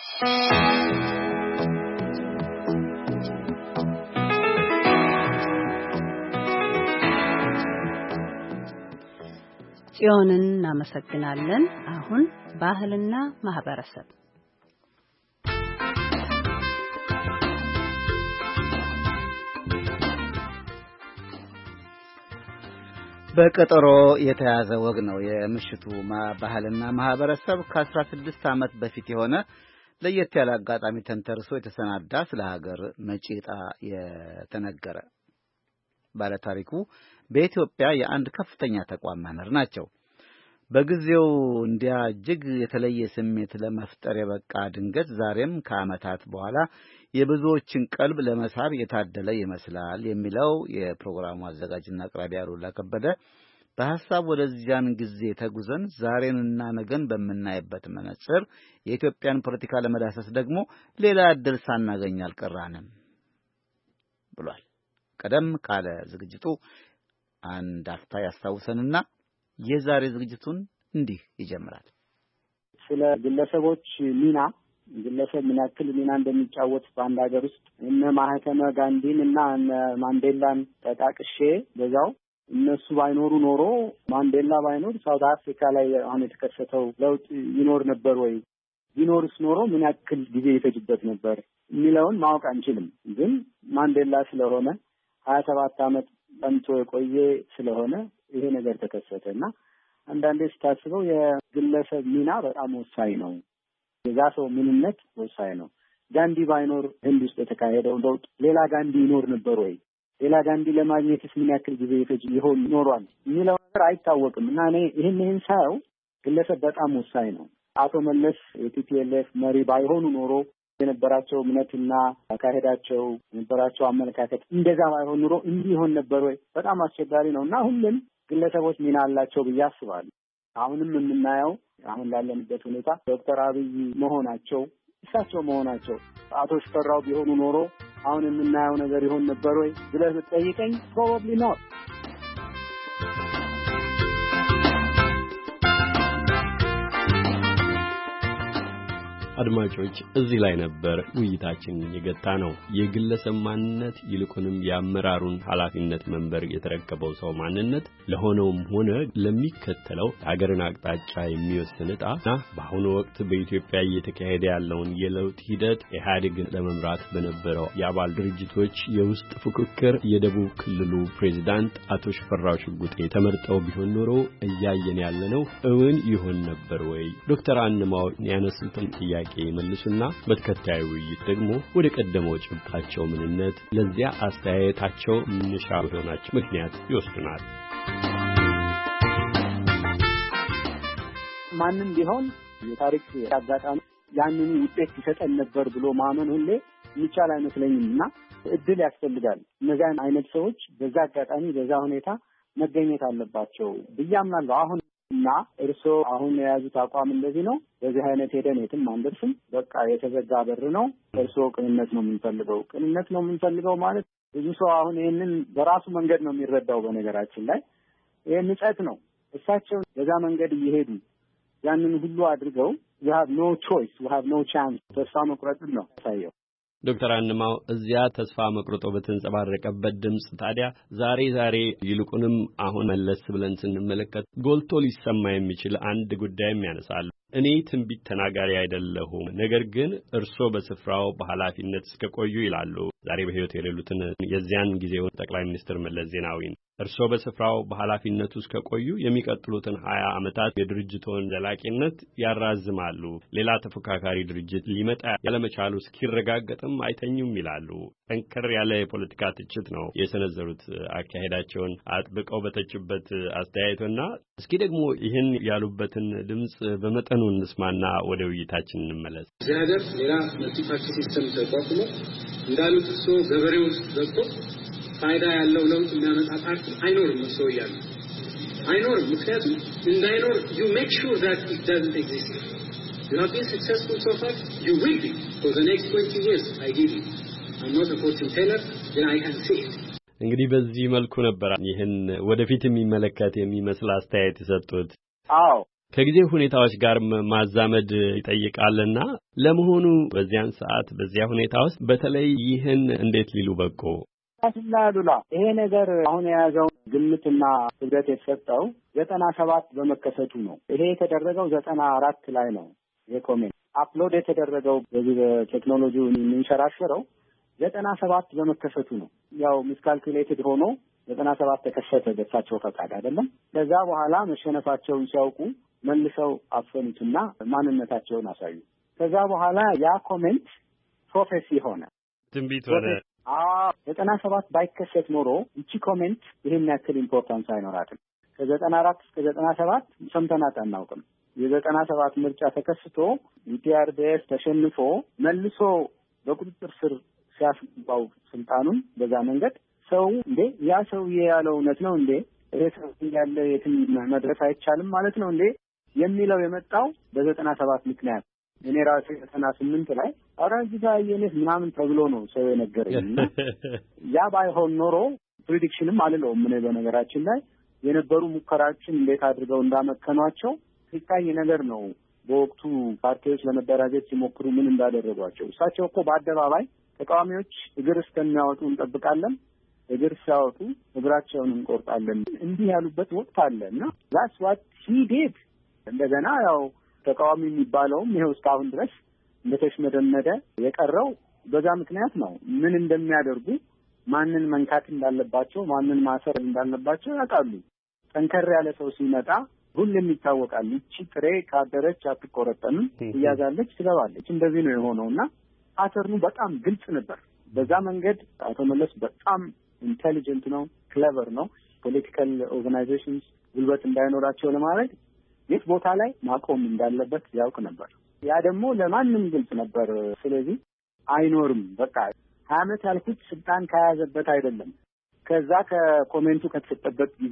Speaker 2: ጽዮንን እናመሰግናለን። አሁን ባህልና ማህበረሰብ
Speaker 1: በቀጠሮ የተያዘ ወግ ነው። የምሽቱ ባህልና ማህበረሰብ ከአስራ ስድስት ዓመት በፊት የሆነ ለየት ያለ አጋጣሚ ተንተርሶ የተሰናዳ ስለ ሀገር መጪ ዕጣ የተነገረ ባለታሪኩ በኢትዮጵያ የአንድ ከፍተኛ ተቋም መምህር ናቸው። በጊዜው እንዲያ እጅግ የተለየ ስሜት ለመፍጠር የበቃ ድንገት ዛሬም ከዓመታት በኋላ የብዙዎችን ቀልብ ለመሳብ የታደለ ይመስላል የሚለው የፕሮግራሙ አዘጋጅና አቅራቢ አሉላ ከበደ በሐሳብ ወደዚያን ጊዜ ተጉዘን ዛሬንና ነገን በምናይበት መነጽር የኢትዮጵያን ፖለቲካ ለመዳሰስ ደግሞ ሌላ ዕድል ሳናገኝ አልቀራንም ብሏል። ቀደም ካለ ዝግጅቱ አንድ አፍታ ያስታውሰንና የዛሬ ዝግጅቱን እንዲህ ይጀምራል።
Speaker 20: ስለ ግለሰቦች ሚና ግለሰብ ምን ያክል ሚና እንደሚጫወት በአንድ ሀገር ውስጥ እነ ማህተመ ጋንዲን እና እነ ማንዴላን ጠቃቅሼ በዛው እነሱ ባይኖሩ ኖሮ ማንዴላ ባይኖር ሳውት አፍሪካ ላይ አሁን የተከሰተው ለውጥ ይኖር ነበር ወይ? ቢኖርስ ኖሮ ምን ያክል ጊዜ ይፈጅበት ነበር የሚለውን ማወቅ አንችልም። ግን ማንዴላ ስለሆነ ሀያ ሰባት ዓመት ጠምቶ የቆየ ስለሆነ ይሄ ነገር ተከሰተ እና አንዳንዴ ስታስበው የግለሰብ ሚና በጣም ወሳኝ ነው። የዛ ሰው ምንነት ወሳኝ ነው። ጋንዲ ባይኖር ህንድ ውስጥ የተካሄደው ለውጥ ሌላ ጋንዲ ይኖር ነበር ወይ? ሌላ ጋንዲ ለማግኘትስ ምን ያክል ጊዜ ይፈጅ ይሆን ኖሯል የሚለው ነገር አይታወቅም እና እኔ ይህን ይህን ሳየው ግለሰብ በጣም ወሳኝ ነው። አቶ መለስ የቲፒኤልኤፍ መሪ ባይሆኑ ኖሮ የነበራቸው እምነትና አካሄዳቸው የነበራቸው አመለካከት እንደዛ ባይሆን ኖሮ እንዲህ ይሆን ነበር ወይ? በጣም አስቸጋሪ ነው እና ሁሉም ግለሰቦች ሚና አላቸው ብዬ አስባለሁ።
Speaker 21: አሁንም የምናየው አሁን ላለንበት ሁኔታ ዶክተር አብይ መሆናቸው እሳቸው መሆናቸው አቶ ሽፈራው ቢሆኑ ኖሮ አሁን የምናየው ነገር ይሆን ነበር ወይ ብለህ ብትጠይቀኝ probably not።
Speaker 22: አድማጮች እዚህ ላይ ነበር ውይይታችን የገታ ነው። የግለሰብ ማንነት ይልቁንም የአመራሩን ኃላፊነት መንበር የተረከበው ሰው ማንነት ለሆነውም ሆነ ለሚከተለው የሀገርን አቅጣጫ የሚወስን ዕጣና በአሁኑ ወቅት በኢትዮጵያ እየተካሄደ ያለውን የለውጥ ሂደት ኢህአዴግን ለመምራት በነበረው የአባል ድርጅቶች የውስጥ ፉክክር የደቡብ ክልሉ ፕሬዝዳንት አቶ ሽፈራው ሽጉጤ ተመርጠው ቢሆን ኖሮ እያየን ያለነው እውን ይሆን ነበር ወይ? ዶክተር አንማው ያነሱትን ጥያቄ መልሱና በተከታዩ ውይይት ደግሞ ወደ ቀደመው ጭብጣቸው ምንነት ለዚያ አስተያየታቸው ምንሻ ሆናቸው ምክንያት ይወስዱናል።
Speaker 21: ማንም ቢሆን የታሪክ አጋጣሚ ያንኑ ውጤት ይሰጠን ነበር ብሎ ማመን ሁሌ የሚቻል አይመስለኝምና እድል ያስፈልጋል። እነዚያን አይነት ሰዎች በዛ አጋጣሚ በዛ ሁኔታ መገኘት አለባቸው ብያምናለሁ። አሁን እና እርሶ አሁን የያዙት አቋም እንደዚህ ነው፣ በዚህ አይነት ሄደን የትም አንደርስም፣ በቃ የተዘጋ በር ነው፣ እርሶ ቅንነት ነው የምንፈልገው ቅንነት ነው የምንፈልገው ማለት ብዙ ሰው አሁን ይሄንን በራሱ መንገድ ነው የሚረዳው። በነገራችን ላይ ይሄ ንጸት ነው። እሳቸው በዛ መንገድ እየሄዱ ያንን ሁሉ አድርገው you have no choice, you have no chance ተስፋ መቁረጥ ነው ታየው።
Speaker 22: ዶክተር አንማው እዚያ ተስፋ መቁረጦ በተንጸባረቀበት ድምጽ ታዲያ ዛሬ ዛሬ ይልቁንም አሁን መለስ ብለን ስንመለከት ጎልቶ ሊሰማ የሚችል አንድ ጉዳይም ያነሳሉ። እኔ ትንቢት ተናጋሪ አይደለሁም፣ ነገር ግን እርሶ በስፍራው በኃላፊነት እስከቆዩ ይላሉ። ዛሬ በሕይወት የሌሉትን የዚያን ጊዜውን ጠቅላይ ሚኒስትር መለስ ዜናዊን እርሶ በስፍራው በኃላፊነቱ እስከቆዩ የሚቀጥሉትን ሀያ ዓመታት የድርጅቶን ዘላቂነት ያራዝማሉ፣ ሌላ ተፎካካሪ ድርጅት ሊመጣ ያለመቻሉ እስኪረጋገጥም አይተኙም ይላሉ። ጠንከር ያለ የፖለቲካ ትችት ነው የሰነዘሩት። አካሄዳቸውን አጥብቀው በተችበት አስተያየቶና እስኪ ደግሞ ይህን ያሉበትን ድምጽ በመጠኑ እንስማና ወደ ውይይታችን እንመለስ።
Speaker 23: እዚህ ሀገር ሌላ መልቲፓርቲ ሲስተም ተቋቁሞ እንዳሉት እርሶ ገበሬ ውስጥ ገብቶ ፋይዳ ያለው ለውጥ የሚያመጣ ፓርቲ አይኖርም። እርሶ እያሉ አይኖርም። ምክንያቱም እንዳይኖር you make sure that it doesn't exist. You have been successful so far, you will be for the next twenty years. I give you. I'm not a fortune teller, then I can see it.
Speaker 22: እንግዲህ በዚህ መልኩ ነበር ይህን ወደፊት የሚመለከት የሚመስል አስተያየት የሰጡት።
Speaker 21: አዎ
Speaker 22: ከጊዜ ሁኔታዎች ጋር ማዛመድ ይጠይቃልና ለመሆኑ በዚያን ሰዓት በዚያ ሁኔታ ውስጥ በተለይ ይህን እንዴት ሊሉ በቁ?
Speaker 21: አስላዱላ ይሄ ነገር አሁን የያዘው ግምትና ክብደት የተሰጠው ዘጠና ሰባት በመከሰቱ ነው። ይሄ የተደረገው ዘጠና አራት ላይ ነው። የኮሜንት አፕሎድ የተደረገው በዚህ በቴክኖሎጂው የሚንሸራሸረው ዘጠና ሰባት በመከሰቱ ነው። ያው ሚስካልኩሌትድ ሆኖ ዘጠና ሰባት ተከሰተ በሳቸው ፈቃድ አይደለም። ከዛ በኋላ መሸነፋቸውን ሲያውቁ መልሰው አፈኑትና ማንነታቸውን አሳዩ። ከዛ በኋላ ያ ኮሜንት ፕሮፌሲ ሆነ፣
Speaker 22: ትንቢት ሆነ።
Speaker 21: አዎ ዘጠና ሰባት ባይከሰት ኖሮ እቺ ኮሜንት ይሄን ያክል ኢምፖርታንስ አይኖራትም። ከዘጠና አራት እስከ ዘጠና ሰባት ሰምተናት አናውቅም። የዘጠና ሰባት ምርጫ ተከስቶ ኢፒአርዲኤስ ተሸንፎ መልሶ በቁጥጥር ስር ሲያስገባው ስልጣኑን በዛ መንገድ ሰው እንዴ ያ ሰውዬ ያለው እውነት ነው እንዴ ይሄ ሰው ያለ የትም መድረስ አይቻልም ማለት ነው እንዴ የሚለው የመጣው በዘጠና ሰባት ምክንያት። እኔ ራሴ ዘጠና ስምንት ላይ አራጅ ጋር የኔስ ምናምን ተብሎ ነው ሰው የነገረኝ። ያ ባይሆን ኖሮ ፕሬዲክሽንም አልለውም። ምን በነገራችን ላይ የነበሩ ሙከራዎችን እንዴት አድርገው እንዳመከኗቸው ሲታይ ነገር ነው። በወቅቱ ፓርቲዎች ለመደራጀት ሲሞክሩ ምን እንዳደረጓቸው እሳቸው እኮ በአደባባይ ተቃዋሚዎች እግር እስከሚያወጡ እንጠብቃለን፣ እግር ሲያወጡ እግራቸውን እንቆርጣለን እንዲህ ያሉበት ወቅት አለ እና that's what he did። እንደገና ያው ተቃዋሚ የሚባለውም ይሄው እስካሁን ድረስ እንደተሽመደመደ የቀረው በዛ ምክንያት ነው። ምን እንደሚያደርጉ ማንን መንካት እንዳለባቸው ማንን ማሰር እንዳለባቸው ያውቃሉ። ጠንከር ያለ ሰው ሲመጣ ሁሉም ይታወቃል። እቺ ጥሬ ካደረች አትቆረጠንም፣ ትያዛለች፣ ትገባለች። እንደዚህ ነው የሆነውና ፓተርኑ በጣም ግልጽ ነበር። በዛ መንገድ አቶ መለስ በጣም ኢንቴሊጀንት ነው፣ ክሌቨር ነው። ፖለቲካል ኦርጋናይዜሽንስ ጉልበት እንዳይኖራቸው ለማድረግ የት ቦታ ላይ ማቆም እንዳለበት ያውቅ ነበር። ያ ደግሞ ለማንም ግልጽ ነበር። ስለዚህ አይኖርም በቃ ሀያ ዓመት ያልኩት ስልጣን ከያዘበት አይደለም፣ ከዛ ከኮሜንቱ ከተሰጠበት ጊዜ ነው።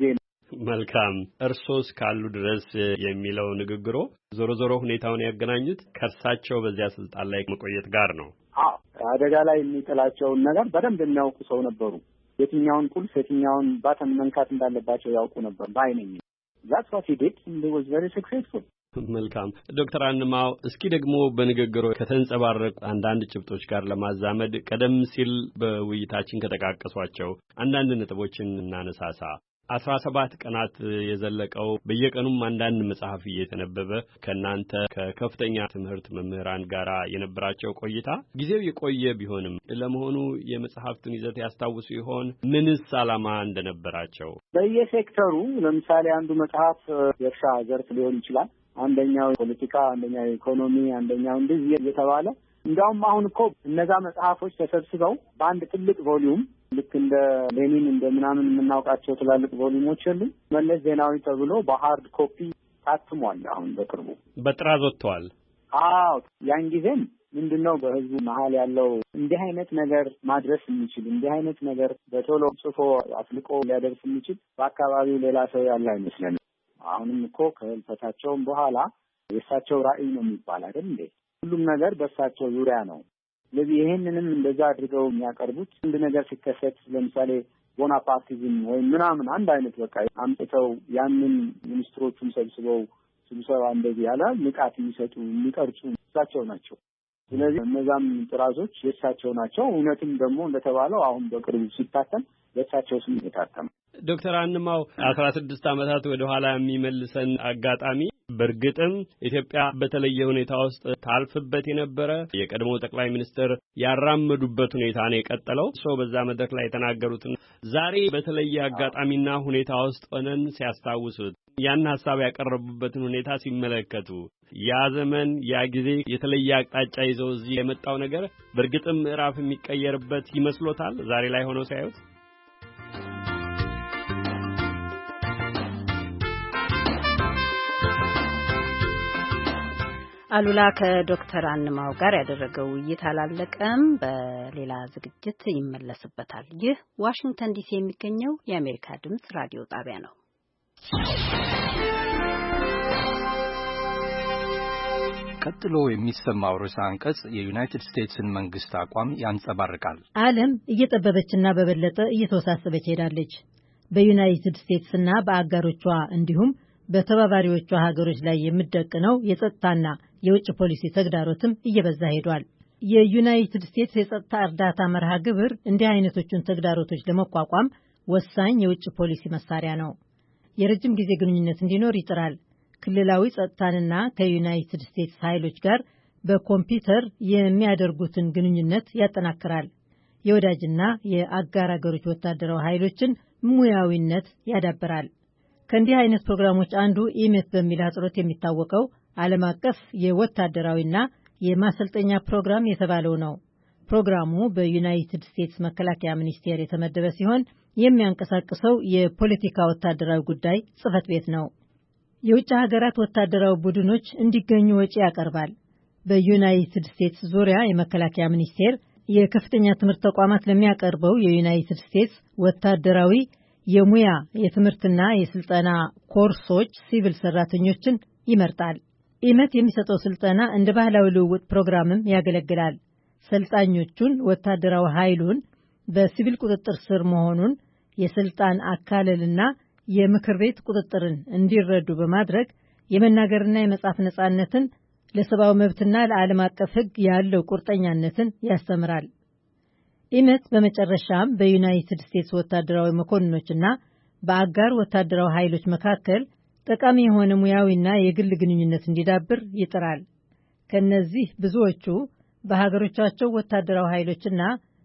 Speaker 22: መልካም እርሶስ ካሉ ድረስ የሚለው ንግግሮ ዞሮ ዞሮ ሁኔታውን ያገናኙት ከርሳቸው በዚያ ስልጣን ላይ መቆየት ጋር ነው።
Speaker 21: አዎ አደጋ ላይ የሚጥላቸውን ነገር በደንብ የሚያውቁ ሰው ነበሩ። የትኛውን ቁልፍ የትኛውን ባተን መንካት እንዳለባቸው ያውቁ ነበር ባይነኝ። That's what he did and he was very successful.
Speaker 22: መልካም ዶክተር አንማው እስኪ ደግሞ በንግግሩ ከተንጸባረቁ አንዳንድ ጭብጦች ጋር ለማዛመድ ቀደም ሲል በውይይታችን ከተቃቀሷቸው አንዳንድ ነጥቦችን እናነሳሳ። አስራ ሰባት ቀናት የዘለቀው በየቀኑም አንዳንድ መጽሐፍ እየተነበበ ከናንተ ከከፍተኛ ትምህርት መምህራን ጋር የነበራቸው ቆይታ ጊዜው የቆየ ቢሆንም ለመሆኑ የመጽሐፍቱን ይዘት ያስታውሱ ይሆን? ምንስ ዓላማ እንደነበራቸው?
Speaker 21: በየሴክተሩ ለምሳሌ አንዱ መጽሐፍ የእርሻ ዘርፍ ሊሆን ይችላል፣ አንደኛው ፖለቲካ፣ አንደኛው ኢኮኖሚ፣ አንደኛው እንደዚህ እየተባለ እንዳውም አሁን እኮ እነዛ መጽሐፎች ተሰብስበው በአንድ ትልቅ ቮሊዩም ልክ እንደ ሌኒን እንደ ምናምን የምናውቃቸው ትላልቅ ቮሊዩሞች አሉ። መለስ ዜናዊ ተብሎ በሃርድ ኮፒ ታትሟል። አሁን በቅርቡ
Speaker 22: በጥራዝ ወጥቷል።
Speaker 21: አዎ ያን ጊዜም ምንድነው በህዝቡ መሀል ያለው እንዲህ አይነት ነገር ማድረስ የሚችል እንዲህ አይነት ነገር በቶሎ ጽፎ አፍልቆ ሊያደርስ የሚችል በአካባቢው ሌላ ሰው ያለ አይመስለንም። አሁንም እኮ ከህልፈታቸውም በኋላ የእሳቸው ራዕይ ነው የሚባል አይደል እንዴ? ሁሉም ነገር በእሳቸው ዙሪያ ነው። ስለዚህ ይሄንንም እንደዛ አድርገው የሚያቀርቡት አንድ ነገር ሲከሰት ለምሳሌ ቦናፓርቲዝም ወይም ምናምን አንድ አይነት በቃ አምጥተው ያንን ሚኒስትሮቹን ሰብስበው ስብሰባ እንደዚህ ያለ ንቃት የሚሰጡ የሚቀርጹ እሳቸው ናቸው። ስለዚህ እነዛም ጥራዞች የእሳቸው ናቸው። እውነትም ደግሞ እንደተባለው አሁን በቅርቡ ሲታተም በእሳቸው ስም የታተመ።
Speaker 22: ዶክተር አንማው አስራ ስድስት ዓመታት ወደ ኋላ የሚመልሰን አጋጣሚ በእርግጥም ኢትዮጵያ በተለየ ሁኔታ ውስጥ ታልፍበት የነበረ የቀድሞ ጠቅላይ ሚኒስትር ያራመዱበት ሁኔታ ነው የቀጠለው። ሰው በዛ መድረክ ላይ የተናገሩትን ዛሬ በተለየ አጋጣሚና ሁኔታ ውስጥ ሆነን ሲያስታውሱት ያን ሐሳብ ያቀረቡበትን ሁኔታ ሲመለከቱ ያ ዘመን ያ ጊዜ የተለየ አቅጣጫ ይዘው እዚህ የመጣው ነገር በእርግጥም ምዕራፍ የሚቀየርበት ይመስሎታል ዛሬ ላይ ሆነው ሲያዩት?
Speaker 2: አሉላ ከዶክተር አንማው ጋር ያደረገው ውይይት አላለቀም። በሌላ ዝግጅት ይመለስበታል። ይህ ዋሽንግተን ዲሲ የሚገኘው የአሜሪካ ድምጽ ራዲዮ ጣቢያ ነው።
Speaker 3: ቀጥሎ የሚሰማው ርዕሰ አንቀጽ የዩናይትድ ስቴትስን መንግስት አቋም ያንጸባርቃል።
Speaker 6: ዓለም እየጠበበችና በበለጠ እየተወሳሰበች ሄዳለች። በዩናይትድ ስቴትስና በአጋሮቿ እንዲሁም በተባባሪዎቿ ሀገሮች ላይ የሚደቅነው የጸጥታና የውጭ ፖሊሲ ተግዳሮትም እየበዛ ሄዷል። የዩናይትድ ስቴትስ የጸጥታ እርዳታ መርሃ ግብር እንዲህ አይነቶቹን ተግዳሮቶች ለመቋቋም ወሳኝ የውጭ ፖሊሲ መሳሪያ ነው። የረጅም ጊዜ ግንኙነት እንዲኖር ይጥራል። ክልላዊ ጸጥታንና ከዩናይትድ ስቴትስ ኃይሎች ጋር በኮምፒውተር የሚያደርጉትን ግንኙነት ያጠናክራል። የወዳጅና የአጋር ሀገሮች ወታደራዊ ኃይሎችን ሙያዊነት ያዳብራል። ከእንዲህ አይነት ፕሮግራሞች አንዱ ኢሜት በሚል አጽሮት የሚታወቀው ዓለም አቀፍ የወታደራዊና የማሰልጠኛ ፕሮግራም የተባለው ነው። ፕሮግራሙ በዩናይትድ ስቴትስ መከላከያ ሚኒስቴር የተመደበ ሲሆን የሚያንቀሳቅሰው የፖለቲካ ወታደራዊ ጉዳይ ጽሕፈት ቤት ነው። የውጭ ሀገራት ወታደራዊ ቡድኖች እንዲገኙ ወጪ ያቀርባል። በዩናይትድ ስቴትስ ዙሪያ የመከላከያ ሚኒስቴር የከፍተኛ ትምህርት ተቋማት ለሚያቀርበው የዩናይትድ ስቴትስ ወታደራዊ የሙያ የትምህርትና የስልጠና ኮርሶች ሲቪል ሰራተኞችን ይመርጣል። ኢመት የሚሰጠው ስልጠና እንደ ባህላዊ ልውውጥ ፕሮግራምም ያገለግላል። ሰልጣኞቹን ወታደራዊ ኃይሉን በሲቪል ቁጥጥር ስር መሆኑን የስልጣን አካለልና የምክር ቤት ቁጥጥርን እንዲረዱ በማድረግ የመናገርና የመጻፍ ነጻነትን፣ ለሰብአዊ መብትና ለዓለም አቀፍ ሕግ ያለው ቁርጠኛነትን ያስተምራል። ኢመት በመጨረሻም በዩናይትድ ስቴትስ ወታደራዊ መኮንኖችና በአጋር ወታደራዊ ኃይሎች መካከል ጠቃሚ የሆነ ሙያዊና የግል ግንኙነት እንዲዳብር ይጥራል። ከነዚህ ብዙዎቹ በሀገሮቻቸው ወታደራዊ ኃይሎችና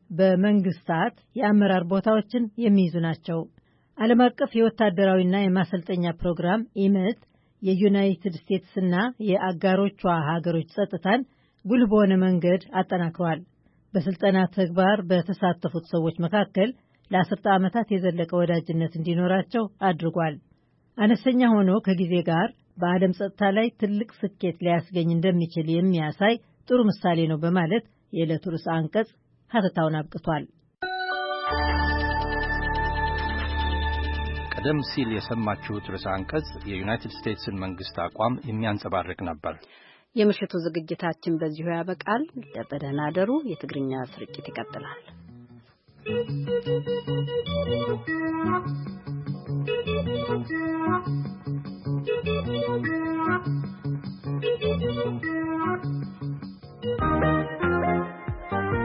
Speaker 6: በመንግስታት የአመራር ቦታዎችን የሚይዙ ናቸው። ዓለም አቀፍ የወታደራዊና የማሰልጠኛ ፕሮግራም ኢመት የዩናይትድ ስቴትስና የአጋሮቿ ሀገሮች ጸጥታን ጉልህ በሆነ መንገድ አጠናክሯል። በስልጠና ተግባር በተሳተፉት ሰዎች መካከል ለአስርተ ዓመታት የዘለቀ ወዳጅነት እንዲኖራቸው አድርጓል። አነስተኛ ሆኖ ከጊዜ ጋር በዓለም ጸጥታ ላይ ትልቅ ስኬት ሊያስገኝ እንደሚችል የሚያሳይ ጥሩ ምሳሌ ነው በማለት የዕለቱ ርዕሰ አንቀጽ ሀተታውን አብቅቷል።
Speaker 3: ቀደም ሲል የሰማችሁት ርዕሰ አንቀጽ የዩናይትድ ስቴትስን መንግስት አቋም የሚያንጸባርቅ ነበር።
Speaker 2: የምሽቱ ዝግጅታችን በዚሁ ያበቃል። በደህና አደሩ። የትግርኛ ስርጭት ይቀጥላል። Thank you.